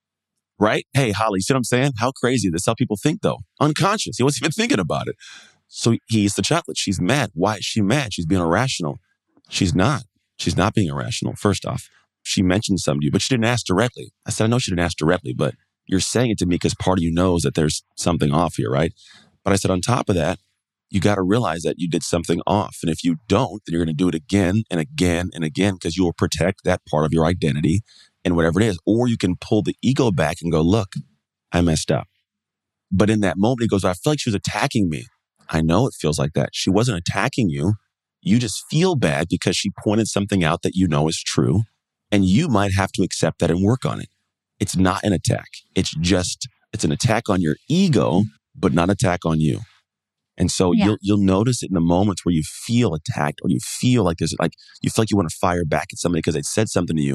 Right? Hey, Holly, see what I'm saying? How crazy. That's how people think though. Unconscious. He wasn't even thinking about it. So he eats the chocolate. She's mad. Why is she mad? She's being irrational. She's not. She's not being irrational. First off, she mentioned something to you, but she didn't ask directly. I said, I know she didn't ask directly, but you're saying it to me because part of you knows that there's something off here, right? But I said, on top of that, you got to realize that you did something off. And if you don't, then you're going to do it again and again and again because you will protect that part of your identity and whatever it is. Or you can pull the ego back and go, look, I messed up. But in that moment, he goes, I feel like she was attacking me. I know it feels like that. She wasn't attacking you. You just feel bad because she pointed something out that you know is true. And you might have to accept that and work on it. It's not an attack. It's just, it's an attack on your ego, but not an attack on you. And so yeah. you'll you'll notice it in the moments where you feel attacked or you feel like there's like, you feel like you want to fire back at somebody because they said something to you.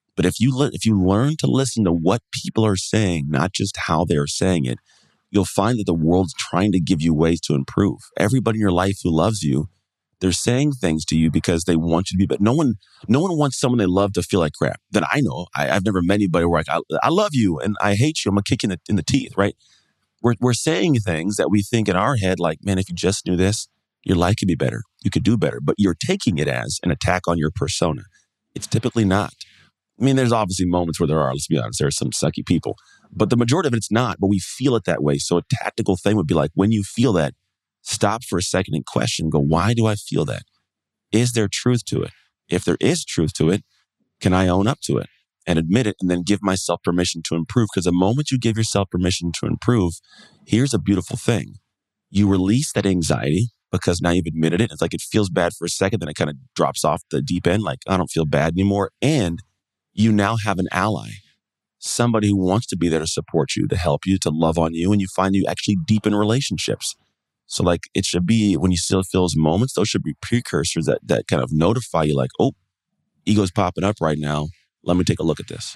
But if you le- if you learn to listen to what people are saying, not just how they're saying it, you'll find that the world's trying to give you ways to improve. Everybody in your life who loves you, they're saying things to you because they want you to be better. No one, no one wants someone they love to feel like crap. That I know. I, I've never met anybody where like, I, I love you and I hate you. I'm gonna kick you in the, in the teeth, right? We're we're saying things that we think in our head, like, man, if you just knew this, your life could be better. You could do better. But you're taking it as an attack on your persona. It's typically not. I mean, there's obviously moments where there are, let's be honest, there are some sucky people. But the majority of it's not, but we feel it that way. So a tactical thing would be like, when you feel that, stop for a second and question, go, why do I feel that? Is there truth to it? If there is truth to it, can I own up to it and admit it and then give myself permission to improve? Because the moment you give yourself permission to improve, here's a beautiful thing. You release that anxiety because now you've admitted it. It's like it feels bad for a second, then it kind of drops off the deep end. Like, I don't feel bad anymore. And you now have an ally, somebody who wants to be there to support you, to help you, to love on you. And you find you actually deepen relationships. So like it should be, when you still feel those moments, those should be precursors that that kind of notify you like, oh, ego's popping up right now. Let me take a look at this.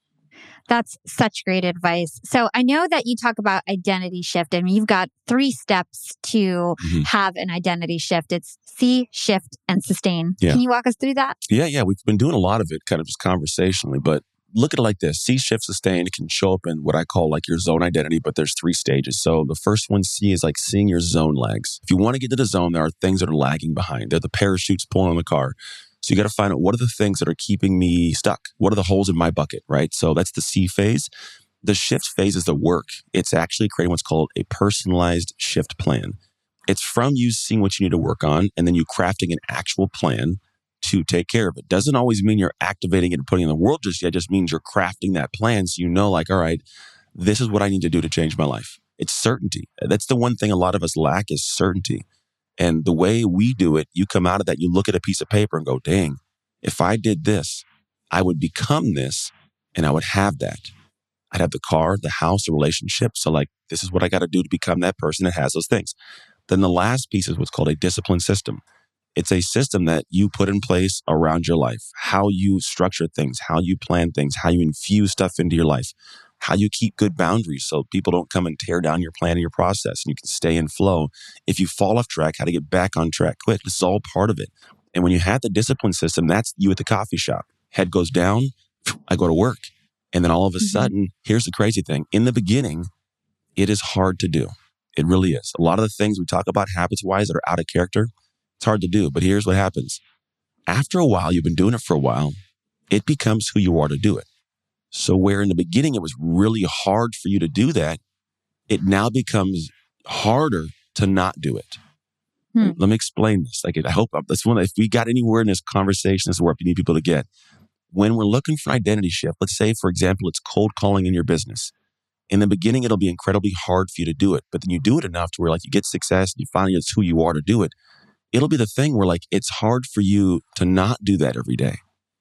That's such great advice. So I know that you talk about identity shift and you've got three steps to mm-hmm. have an identity shift. It's see, shift, and sustain. Yeah. Can you walk us through that? Yeah, yeah. We've been doing a lot of it kind of just conversationally, but look at it like this. See, shift, sustain. It can show up in what I call like your zone identity, but there's three stages. So the first one, C, is like seeing your zone lags. If you want to get to the zone, there are things that are lagging behind. They're the parachutes pulling on the car. So you got to find out, what are the things that are keeping me stuck? What are the holes in my bucket, right? So that's the C phase. The shift phase is the work. It's actually creating what's called a personalized shift plan. It's from you seeing what you need to work on and then you crafting an actual plan to take care of it. Doesn't always mean you're activating it and putting it in the world just yet. It just means you're crafting that plan so you know like, all right, this is what I need to do to change my life. It's certainty. That's the one thing a lot of us lack is certainty. And the way we do it, you come out of that, you look at a piece of paper and go, dang, if I did this, I would become this and I would have that. I'd have the car, the house, the relationship. So like, this is what I got to do to become that person that has those things. Then the last piece is what's called a discipline system. It's a system that you put in place around your life, how you structure things, how you plan things, how you infuse stuff into your life, how you keep good boundaries so people don't come and tear down your plan and your process and you can stay in flow. If you fall off track, how to get back on track quick. This is all part of it. And when you have the discipline system, that's you at the coffee shop. Head goes down, I go to work. And then all of a mm-hmm. sudden, here's the crazy thing. In the beginning, it is hard to do. It really is. A lot of the things we talk about habits-wise that are out of character, it's hard to do. But here's what happens. After a while, you've been doing it for a while, it becomes who you are to do it. So where in the beginning it was really hard for you to do that, it now becomes harder to not do it. Hmm. Let me explain this. Like, I hope that's one. If we got anywhere in this conversation, this is where we need people to get. When we're looking for identity shift, let's say, for example, it's cold calling in your business. In the beginning, it'll be incredibly hard for you to do it, but then you do it enough to where like you get success and you find it's who you are to do it. It'll be the thing where like it's hard for you to not do that every day.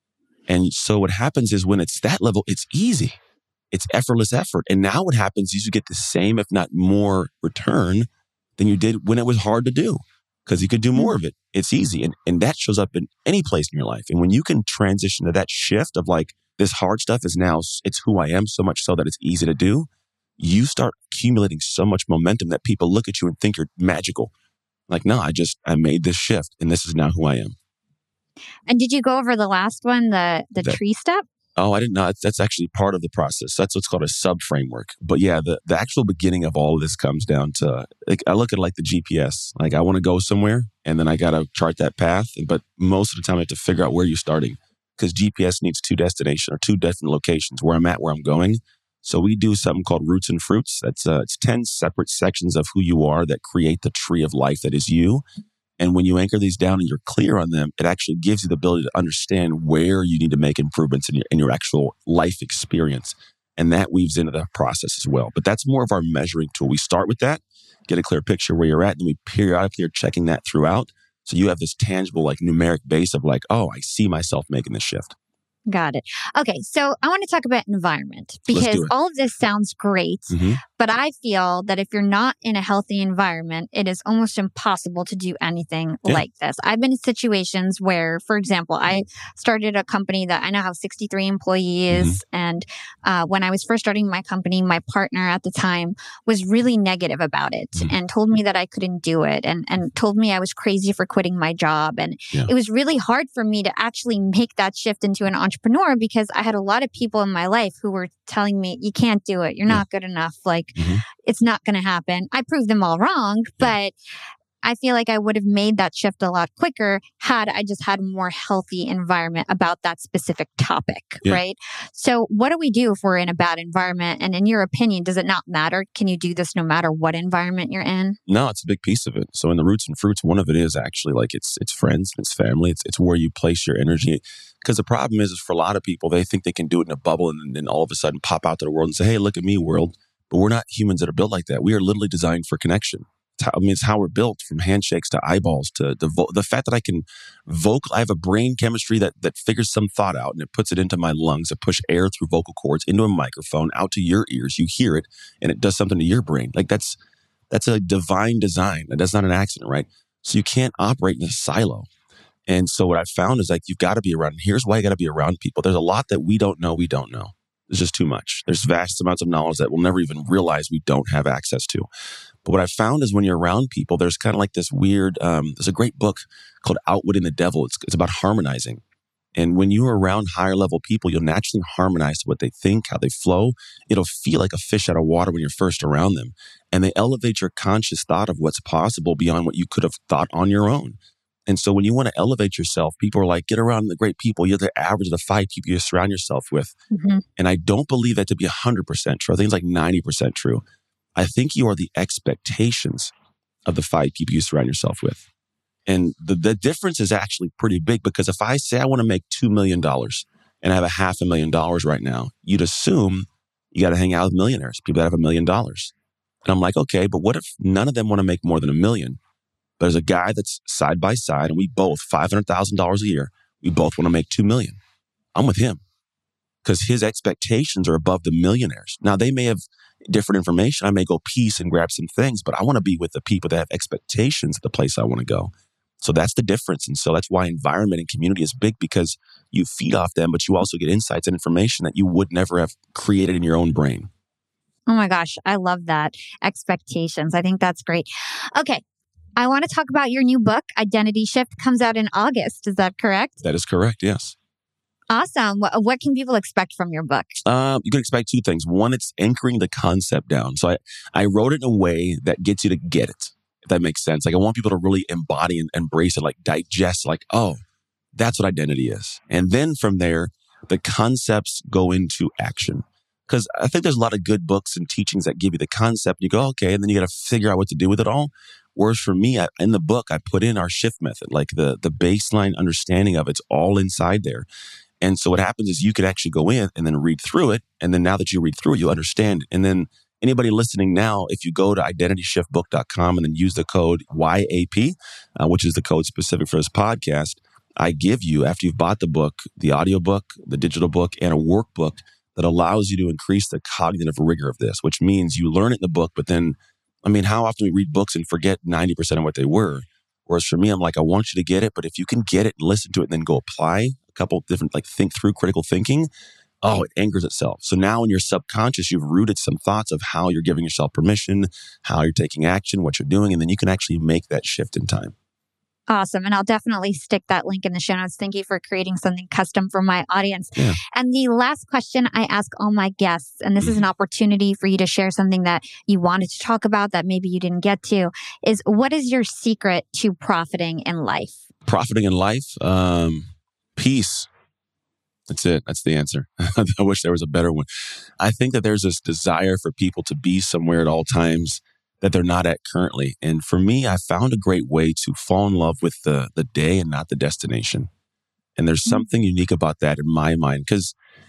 And so what happens is when it's that level, it's easy. It's effortless effort. And now what happens is you get the same, if not more return than you did when it was hard to do because you could do more of it. It's easy. And, and that shows up in any place in your life. And when you can transition to that shift of like, this hard stuff is now, it's who I am so much so that it's easy to do, you start accumulating so much momentum that people look at you and think you're magical. Like, no, I just, I made this shift and this is now who I am. And did you go over the last one, the the that, tree step? Oh, I didn't know. That's, that's actually part of the process. That's what's called a sub-framework. But yeah, the, the actual beginning of all of this comes down to, like, I look at it like the G P S. Like, I want to go somewhere and then I got to chart that path. But most of the time I have to figure out where you're starting because G P S needs two destinations or two different locations, where I'm at, where I'm going. So we do something called Roots and Fruits. That's uh, it's ten separate sections of who you are that create the tree of life that is you. And when you anchor these down and you're clear on them, it actually gives you the ability to understand where you need to make improvements in your, in your actual life experience. And that weaves into the process as well. But that's more of our measuring tool. We start with that, get a clear picture where you're at, and we periodically are checking that throughout. So you have this tangible, like numeric base of like, oh, I see myself making this shift. Got it. Okay, so I want to talk about environment Let's because do it. all of this sounds great, hmm but I feel that if you're not in a healthy environment, it is almost impossible to do anything Yeah. like this. I've been in situations where, for example, I started a company that I now have sixty-three employees. hmm And uh, when I was first starting my company, my partner at the time was really negative about it hmm and told me that I couldn't do it and, and told me I was crazy for quitting my job. And Yeah. it was really hard for me to actually make that shift into an entrepreneur because I had a lot of people in my life who were telling me, you can't do it. You're Yeah. not good enough. Like, hmm it's not going to happen. I proved them all wrong, Yeah. but I feel like I would have made that shift a lot quicker had I just had a more healthy environment about that specific topic, Yeah. right? So, what do we do if we're in a bad environment? And in your opinion, does it not matter? Can you do this no matter what environment you're in? No, it's a big piece of it. So in the roots and fruits, one of it is actually like it's it's friends, it's family, it's it's where you place your energy. Because the problem is, is for a lot of people, they think they can do it in a bubble and then all of a sudden pop out to the world and say, "Hey, look at me, world." But we're not humans that are built like that. We are literally designed for connection. It's how, I mean, it's how we're built, from handshakes to eyeballs to the vo- the fact that I can vocal. I have a brain chemistry that that figures some thought out and it puts it into my lungs. I push air through vocal cords into a microphone out to your ears. You hear it, and it does something to your brain. Like that's that's a divine design. That's not an accident, right? So you can't operate in a silo. And so what I found is like you've got to be around. And here's why you got to be around people. There's a lot that we don't know. We don't know. There's just too much. There's vast amounts of knowledge that we'll never even realize we don't have access to. But what I found is when you're around people, there's kind of like this weird, um, there's a great book called Outwitting the Devil. It's, it's about harmonizing. And when you're around higher level people, you'll naturally harmonize to what they think, how they flow. It'll feel like a fish out of water when you're first around them. And they elevate your conscious thought of what's possible beyond what you could have thought on your own. And so when you want to elevate yourself, people are like, get around the great people. You're the average of the five people you surround yourself with. Mm-hmm. And I don't believe that to be one hundred percent true. I think it's like ninety percent true. I think you are the expectations of the five people you surround yourself with. And the, the difference is actually pretty big, because if I say I want to make two million dollars and I have a half a million dollars right now, you'd assume you got to hang out with millionaires, people that have a million dollars. And I'm like, okay, but what if none of them want to make more than a million? But there's a guy that's side by side and we both, five hundred thousand dollars a year, we both want to make two million. I'm with him because his expectations are above the millionaires. Now, they may have different information. I may go piece and grab some things, but I want to be with the people that have expectations at the place I want to go. So that's the difference. And so that's why environment and community is big, because you feed off them, but you also get insights and information that you would never have created in your own brain. Oh my gosh, I love that. Expectations. I think that's great. Okay. I want to talk about your new book, Identity Shift, comes out in August. Is that correct? That is correct, yes. Awesome. What, what can people expect from your book? Uh, you can expect two things. One, it's anchoring the concept down. So I, I wrote it in a way that gets you to get it, if that makes sense. Like I want people to really embody and embrace it, like digest, like, oh, that's what identity is. And then from there, the concepts go into action. Because I think there's a lot of good books and teachings that give you the concept. And you go, okay, and then you got to figure out what to do with it all. Whereas for me, I, in the book, I put in our shift method, like the the baseline understanding of it's all inside there. And so what happens is you can actually go in and then read through it. And then now that you read through it, you understand it. And then anybody listening now, if you go to identity shift book dot com and then use the code Y A P, uh, which is the code specific for this podcast, I give you, after you've bought the book, the audiobook, the digital book, and a workbook that allows you to increase the cognitive rigor of this, which means you learn it in the book, but then, I mean, how often we read books and forget ninety percent of what they were? Whereas for me, I'm like, I want you to get it, but if you can get it and listen to it and then go apply a couple of different, like think through critical thinking, oh, it anchors itself. So now in your subconscious, you've rooted some thoughts of how you're giving yourself permission, how you're taking action, what you're doing, and then you can actually make that shift in time. Awesome. And I'll definitely stick that link in the show notes. Thank you for creating something custom for my audience. Yeah. And the last question I ask all my guests, and this mm-hmm. is an opportunity for you to share something that you wanted to talk about that maybe you didn't get to, is what is your secret to profiting in life? Profiting in life? Um, peace. That's it. That's the answer. I wish there was a better one. I think that there's this desire for people to be somewhere at all times that they're not at currently. And for me, I found a great way to fall in love with the the day and not the destination. And there's something unique about that in my mind, because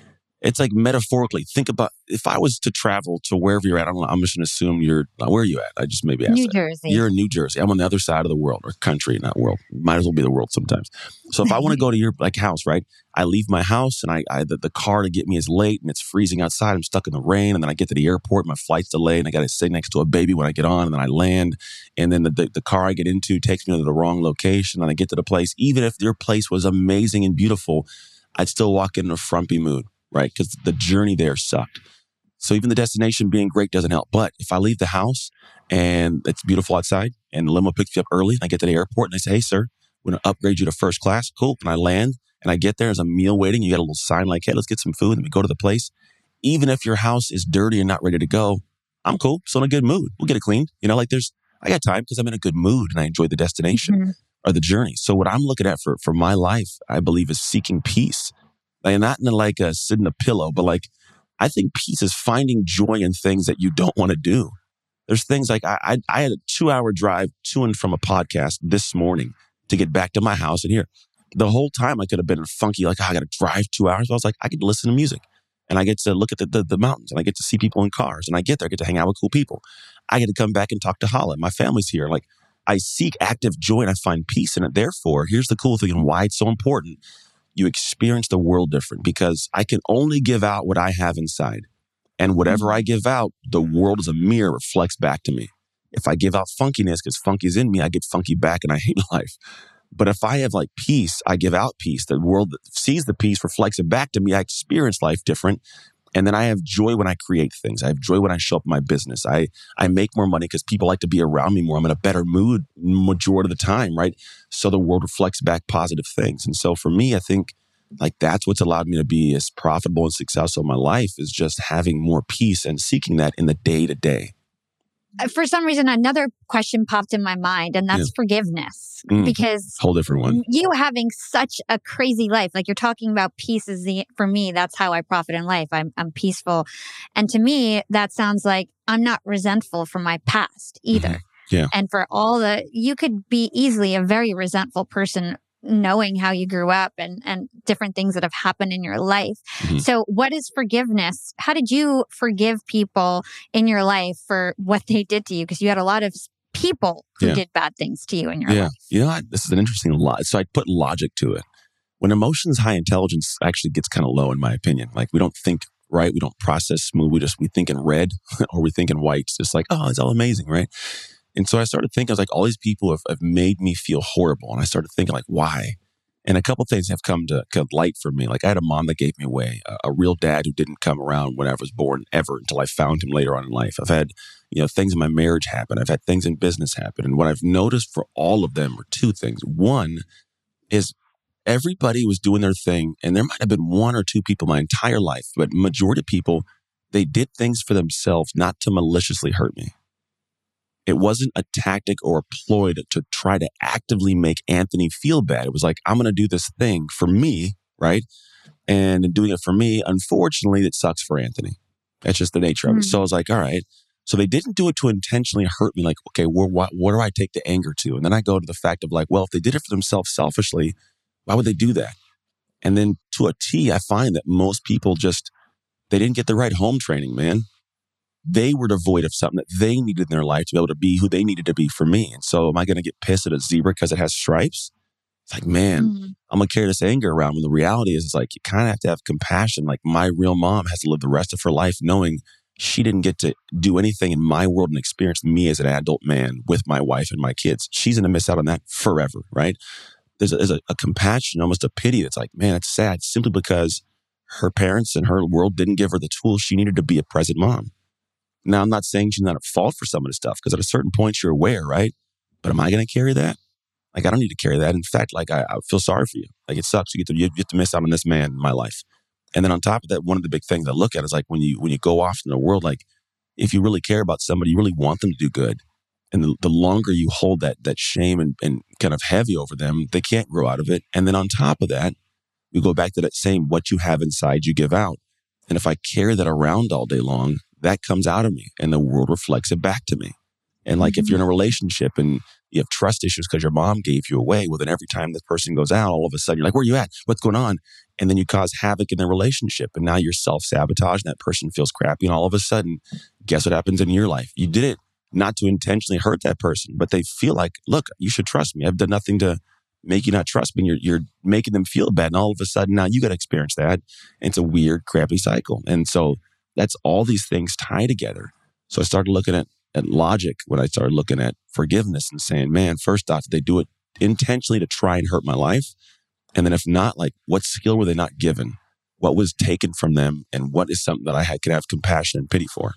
It's like metaphorically, think about if I was to travel to wherever you're at, I'm, I'm just going to assume you're, where are you at? I just maybe ask New that. Jersey. You're in New Jersey. I'm on the other side of the world or country, not world. Might as well be the world sometimes. So if I want to go to your like house, right? I leave my house and I, I the, the car to get me is late and it's freezing outside. I'm stuck in the rain. And then I get to the airport, my flight's delayed and I got to sit next to a baby when I get on and then I land. And then the, the, the car I get into takes me to the wrong location and I get to the place. Even if your place was amazing and beautiful, I'd still walk in a frumpy mood. Right? Because the journey there sucked. So even the destination being great doesn't help. But if I leave the house and it's beautiful outside and the limo picks you up early and I get to the airport and they say, hey, sir, we're going to upgrade you to first class. Cool. And I land and I get there, there's a meal waiting. You got a little sign like, hey, let's get some food. And we go to the place. Even if your house is dirty and not ready to go, I'm cool. Still in a good mood. We'll get it cleaned. You know, like there's, I got time because I'm in a good mood and I enjoy the destination mm-hmm. or the journey. So what I'm looking at for, for my life, I believe is seeking peace. Like not in a, like a sit in a pillow, but like I think peace is finding joy in things that you don't want to do. There's things like I, I I had a two hour drive to and from a podcast this morning to get back to my house and here. The whole time I could have been funky, like oh, I got to drive two hours. But I was like, I get to listen to music and I get to look at the, the the mountains and I get to see people in cars and I get there, I get to hang out with cool people. I get to come back and talk to Hala. My family's here. Like I seek active joy and I find peace in it. Therefore, here's the cool thing and why it's so important. You experience the world different because I can only give out what I have inside. And whatever I give out, the world as a mirror reflects back to me. If I give out funkiness because funky's in me, I get funky back and I hate life. But if I have like peace, I give out peace. The world that sees the peace reflects it back to me. I experience life different. And then I have joy when I create things. I have joy when I show up in my business. I, I make more money because people like to be around me more. I'm in a better mood majority of the time, right? So the world reflects back positive things. And so for me, I think like that's what's allowed me to be as profitable and successful in my life is just having more peace and seeking that in the day to day. For some reason, another question popped in my mind, and that's yeah. forgiveness. Mm, because whole different one. You having such a crazy life, like you're talking about peace is the, for me, that's how I profit in life. I'm, I'm peaceful. And to me, that sounds like I'm not resentful from my past either. Mm-hmm. Yeah. And for all the, you could be easily a very resentful person knowing how you grew up and, and different things that have happened in your life. Mm-hmm. So what is forgiveness? How did you forgive people in your life for what they did to you? Because you had a lot of people who yeah. did bad things to you in your yeah. life. You know, I, this is an interesting lot. So I put logic to it. When emotions, high intelligence actually gets kind of low, in my opinion. Like we don't think right. We don't process smooth. We just, we think in red or we think in white. It's just like, oh, it's all amazing, right? And so I started thinking, I was like, all these people have, have made me feel horrible. And I started thinking like, why? And a couple things have come to, to light for me. Like I had a mom that gave me away, a, a real dad who didn't come around when I was born ever until I found him later on in life. I've had, you know, things in my marriage happen. I've had things in business happen. And what I've noticed for all of them are two things. One is everybody was doing their thing. And there might have been one or two people my entire life, but majority of people, they did things for themselves, not to maliciously hurt me. It wasn't a tactic or a ploy to, to try to actively make Anthony feel bad. It was like, I'm going to do this thing for me, right? And in doing it for me, unfortunately, it sucks for Anthony. That's just the nature mm-hmm. of it. So I was like, all right. So they didn't do it to intentionally hurt me. Like, okay, well, what, what do I take the anger to? And then I go to the fact of like, well, if they did it for themselves selfishly, why would they do that? And then to a T, I find that most people just, they didn't get the right home training, man. They were devoid of something that they needed in their life to be able to be who they needed to be for me. And so am I going to get pissed at a zebra because it has stripes? It's like, man, mm-hmm. I'm going to carry this anger around. When the reality is, it's like, you kind of have to have compassion. Like my real mom has to live the rest of her life knowing she didn't get to do anything in my world and experience me as an adult man with my wife and my kids. She's going to miss out on that forever, right? There's a, there's a, a compassion, almost a pity that's like, man, it's sad simply because her parents and her world didn't give her the tools she needed to be a present mom. Now, I'm not saying she's not at fault for some of the stuff because at a certain point you're aware, right? But am I going to carry that? Like, I don't need to carry that. In fact, like, I, I feel sorry for you. Like, it sucks. You get to you get to miss out on this man in my life. And then on top of that, one of the big things I look at is like when you when you go off in the world, like if you really care about somebody, you really want them to do good. And the, the longer you hold that that shame and, and kind of heavy over them, they can't grow out of it. And then on top of that, we go back to that same what you have inside, you give out. And if I carry that around all day long, that comes out of me and the world reflects it back to me. And like, mm-hmm. if you're in a relationship and you have trust issues because your mom gave you away, well, then every time this person goes out, all of a sudden you're like, where are you at? What's going on? and then you cause havoc in the relationship. And now you're self-sabotaging. That person feels crappy. And all of a sudden, guess what happens in your life? You did it not to intentionally hurt that person, but they feel like, look, you should trust me. I've done nothing to make you not trust me. You're, you're making them feel bad. And all of a sudden, now you got to experience that. And it's a weird, crappy cycle. And so that's all these things tie together. So I started looking at, at logic when I started looking at forgiveness and saying, man, first off, did they do it intentionally to try and hurt my life? And then if not, like, what skill were they not given? What was taken from them? And what is something that I had, could have compassion and pity for?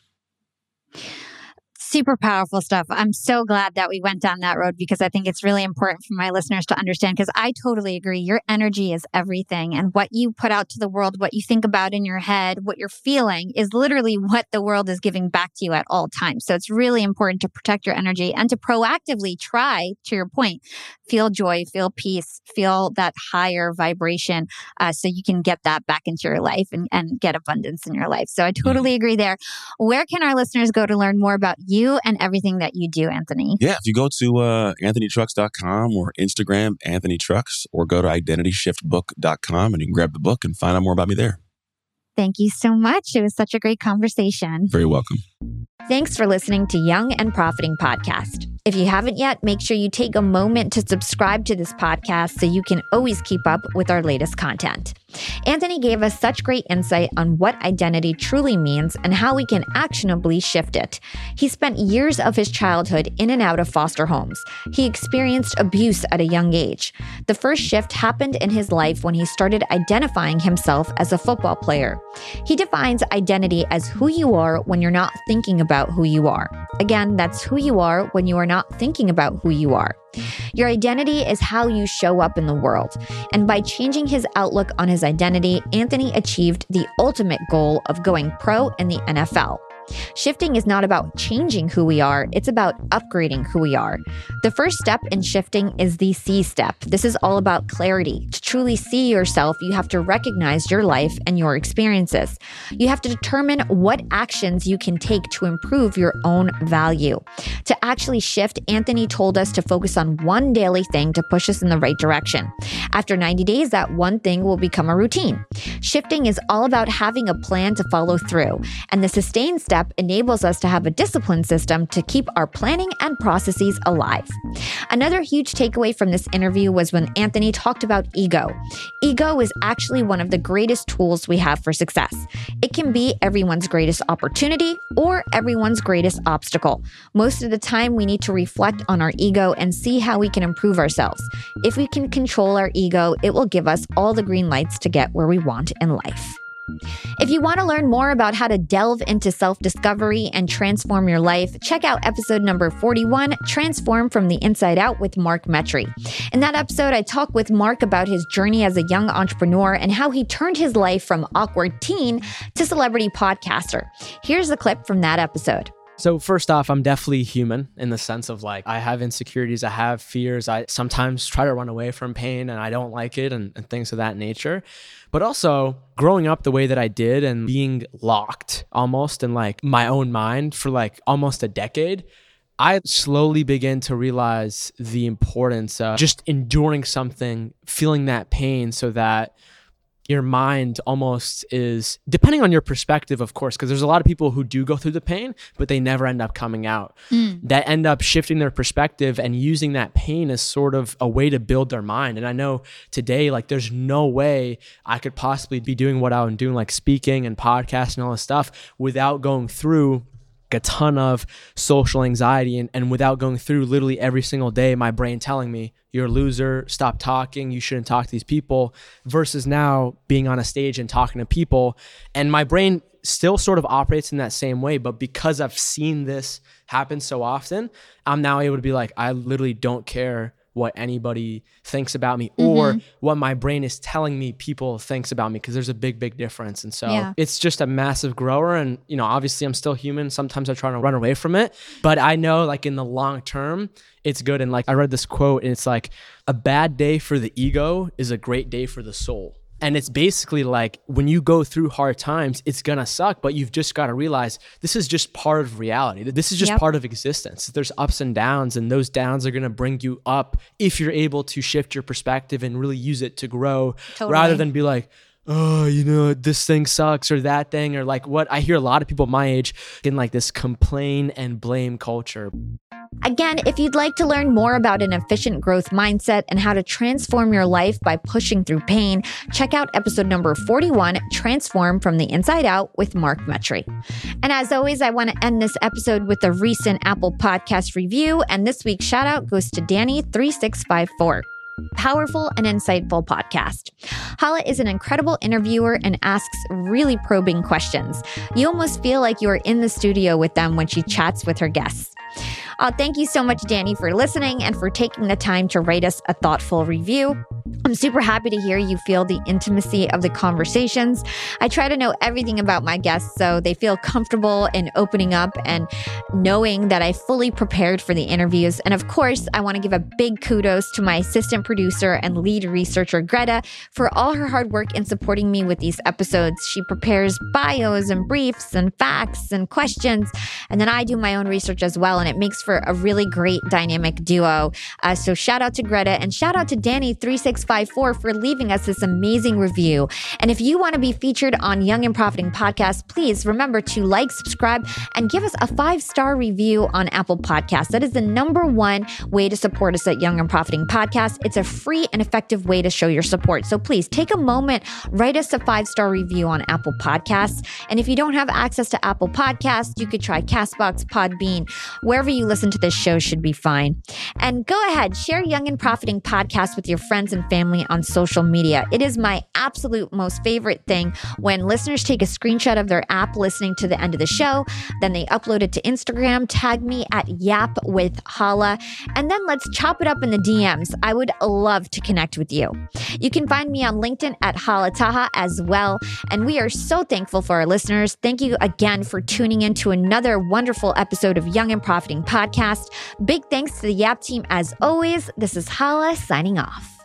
Super powerful stuff. I'm so glad that we went down that road because I think it's really important for my listeners to understand, because I totally agree. Your energy is everything. And what you put out to the world, what you think about in your head, what you're feeling is literally what the world is giving back to you at all times. So it's really important to protect your energy and to proactively try, to your point, feel joy, feel peace, feel that higher vibration uh, so you can get that back into your life and, and get abundance in your life. So I totally agree there. Where can our listeners go to learn more about you? You and everything that you do, Anthony? Yeah, if you go to uh, anthony trucks dot com or Instagram, Anthony Trucks, or go to identity shift book dot com and you can grab the book and find out more about me there. Thank you so much. It was such a great conversation. Very welcome. Thanks for listening to Young and Profiting Podcast. If you haven't yet, make sure you take a moment to subscribe to this podcast so you can always keep up with our latest content. Anthony gave us such great insight on what identity truly means and how we can actionably shift it. He spent years of his childhood in and out of foster homes. He experienced abuse at a young age. The first shift happened in his life when he started identifying himself as a football player. He defines identity as who you are when you're not thinking about who you are. Again, that's who you are when you are not thinking about who you are. Your identity is how you show up in the world. And by changing his outlook on his identity, Anthony achieved the ultimate goal of going pro in the N F L. Shifting is not about changing who we are, it's about upgrading who we are. The first step in shifting is the see step. This is all about clarity. To truly see yourself, you have to recognize your life and your experiences. You have to determine what actions you can take to improve your own value. To actually shift, Anthony told us to focus on one daily thing to push us in the right direction. After ninety days, that one thing will become a routine. Shifting is all about having a plan to follow through, and the sustain step enables us to have a discipline system to keep our planning and processes alive. Another huge takeaway from this interview was when Anthony talked about ego. Ego is actually one of the greatest tools we have for success. It can be everyone's greatest opportunity or everyone's greatest obstacle. Most of the time, we need to reflect on our ego and see how we can improve ourselves. If we can control our ego, it will give us all the green lights to get where we want in life. If you want to learn more about how to delve into self-discovery and transform your life, check out episode number forty-one, Transform from the Inside Out with Mark Metry. In that episode, I talk with Mark about his journey as a young entrepreneur and how he turned his life from awkward teen to celebrity podcaster. Here's a clip from that episode. So first off, I'm definitely human in the sense of like, I have insecurities, I have fears. I sometimes try to run away from pain and I don't like it and, and things of that nature. But also growing up the way that I did and being locked almost in like my own mind for like almost a decade, I slowly began to realize the importance of just enduring something, feeling that pain so that your mind almost is, depending on your perspective, of course, because there's a lot of people who do go through the pain, but they never end up coming out, mm. that end up shifting their perspective and using that pain as sort of a way to build their mind. And I know today, like there's no way I could possibly be doing what I'm doing, like speaking and podcasting and all this stuff without going through a ton of social anxiety and, and without going through literally every single day, my brain telling me, you're a loser, stop talking, you shouldn't talk to these people, versus now being on a stage and talking to people. And my brain still sort of operates in that same way, but because I've seen this happen so often, I'm now able to be like, I literally don't care what anybody thinks about me, mm-hmm. or what my brain is telling me people thinks about me, because there's a big, big difference. And so yeah. it's just a massive grower. And, you know, obviously I'm still human. Sometimes I try to run away from it, but I know like in the long term, it's good. And like I read this quote and it's like, a bad day for the ego is a great day for the soul. And it's basically like when you go through hard times, it's going to suck, but you've just got to realize this is just part of reality. This is just yep. part of existence. There's ups and downs, and those downs are going to bring you up if you're able to shift your perspective and really use it to grow, totally. Rather than be like, oh, you know, this thing sucks or that thing, or like what I hear a lot of people my age in like this complain and blame culture. Again, if you'd like to learn more about an efficient growth mindset and how to transform your life by pushing through pain, check out episode number forty-one, Transform from the Inside Out with Mark Metry. And as always, I want to end this episode with a recent Apple Podcast review. And this week's shout out goes to Danny three six five four. Powerful and insightful podcast. Hala is an incredible interviewer and asks really probing questions. You almost feel like you're in the studio with them when she chats with her guests. Uh, thank you so much, Danny, for listening and for taking the time to write us a thoughtful review. I'm super happy to hear you feel the intimacy of the conversations. I try to know everything about my guests so they feel comfortable in opening up and knowing that I fully prepared for the interviews. And of course, I want to give a big kudos to my assistant producer and lead researcher, Greta, for all her hard work in supporting me with these episodes. She prepares bios and briefs and facts and questions, and then I do my own research as well, and it makes for a really great dynamic duo. Uh, so shout out to Greta and shout out to Danny three six five four for leaving us this amazing review. And if you want to be featured on Young and Profiting Podcast, please remember to like, subscribe, and give us a five-star review on Apple Podcasts. That is the number one way to support us at Young and Profiting Podcast. It's a free and effective way to show your support. So please take a moment, write us a five-star review on Apple Podcasts. And if you don't have access to Apple Podcasts, you could try CastBox, Podbean, wherever you listen to this show should be fine. And go ahead, share Young and Profiting Podcast with your friends and family on social media. It is my absolute most favorite thing when listeners take a screenshot of their app listening to the end of the show, then they upload it to Instagram, tag me at Yap with Hala, and then let's chop it up in the D Ms. I would love to connect with you. You can find me on LinkedIn at Hala Taha as well. And we are so thankful for our listeners. Thank you again for tuning in to another wonderful episode of Young and Profiting Podcast. Big thanks to the Yap team as always. This is Hala signing off.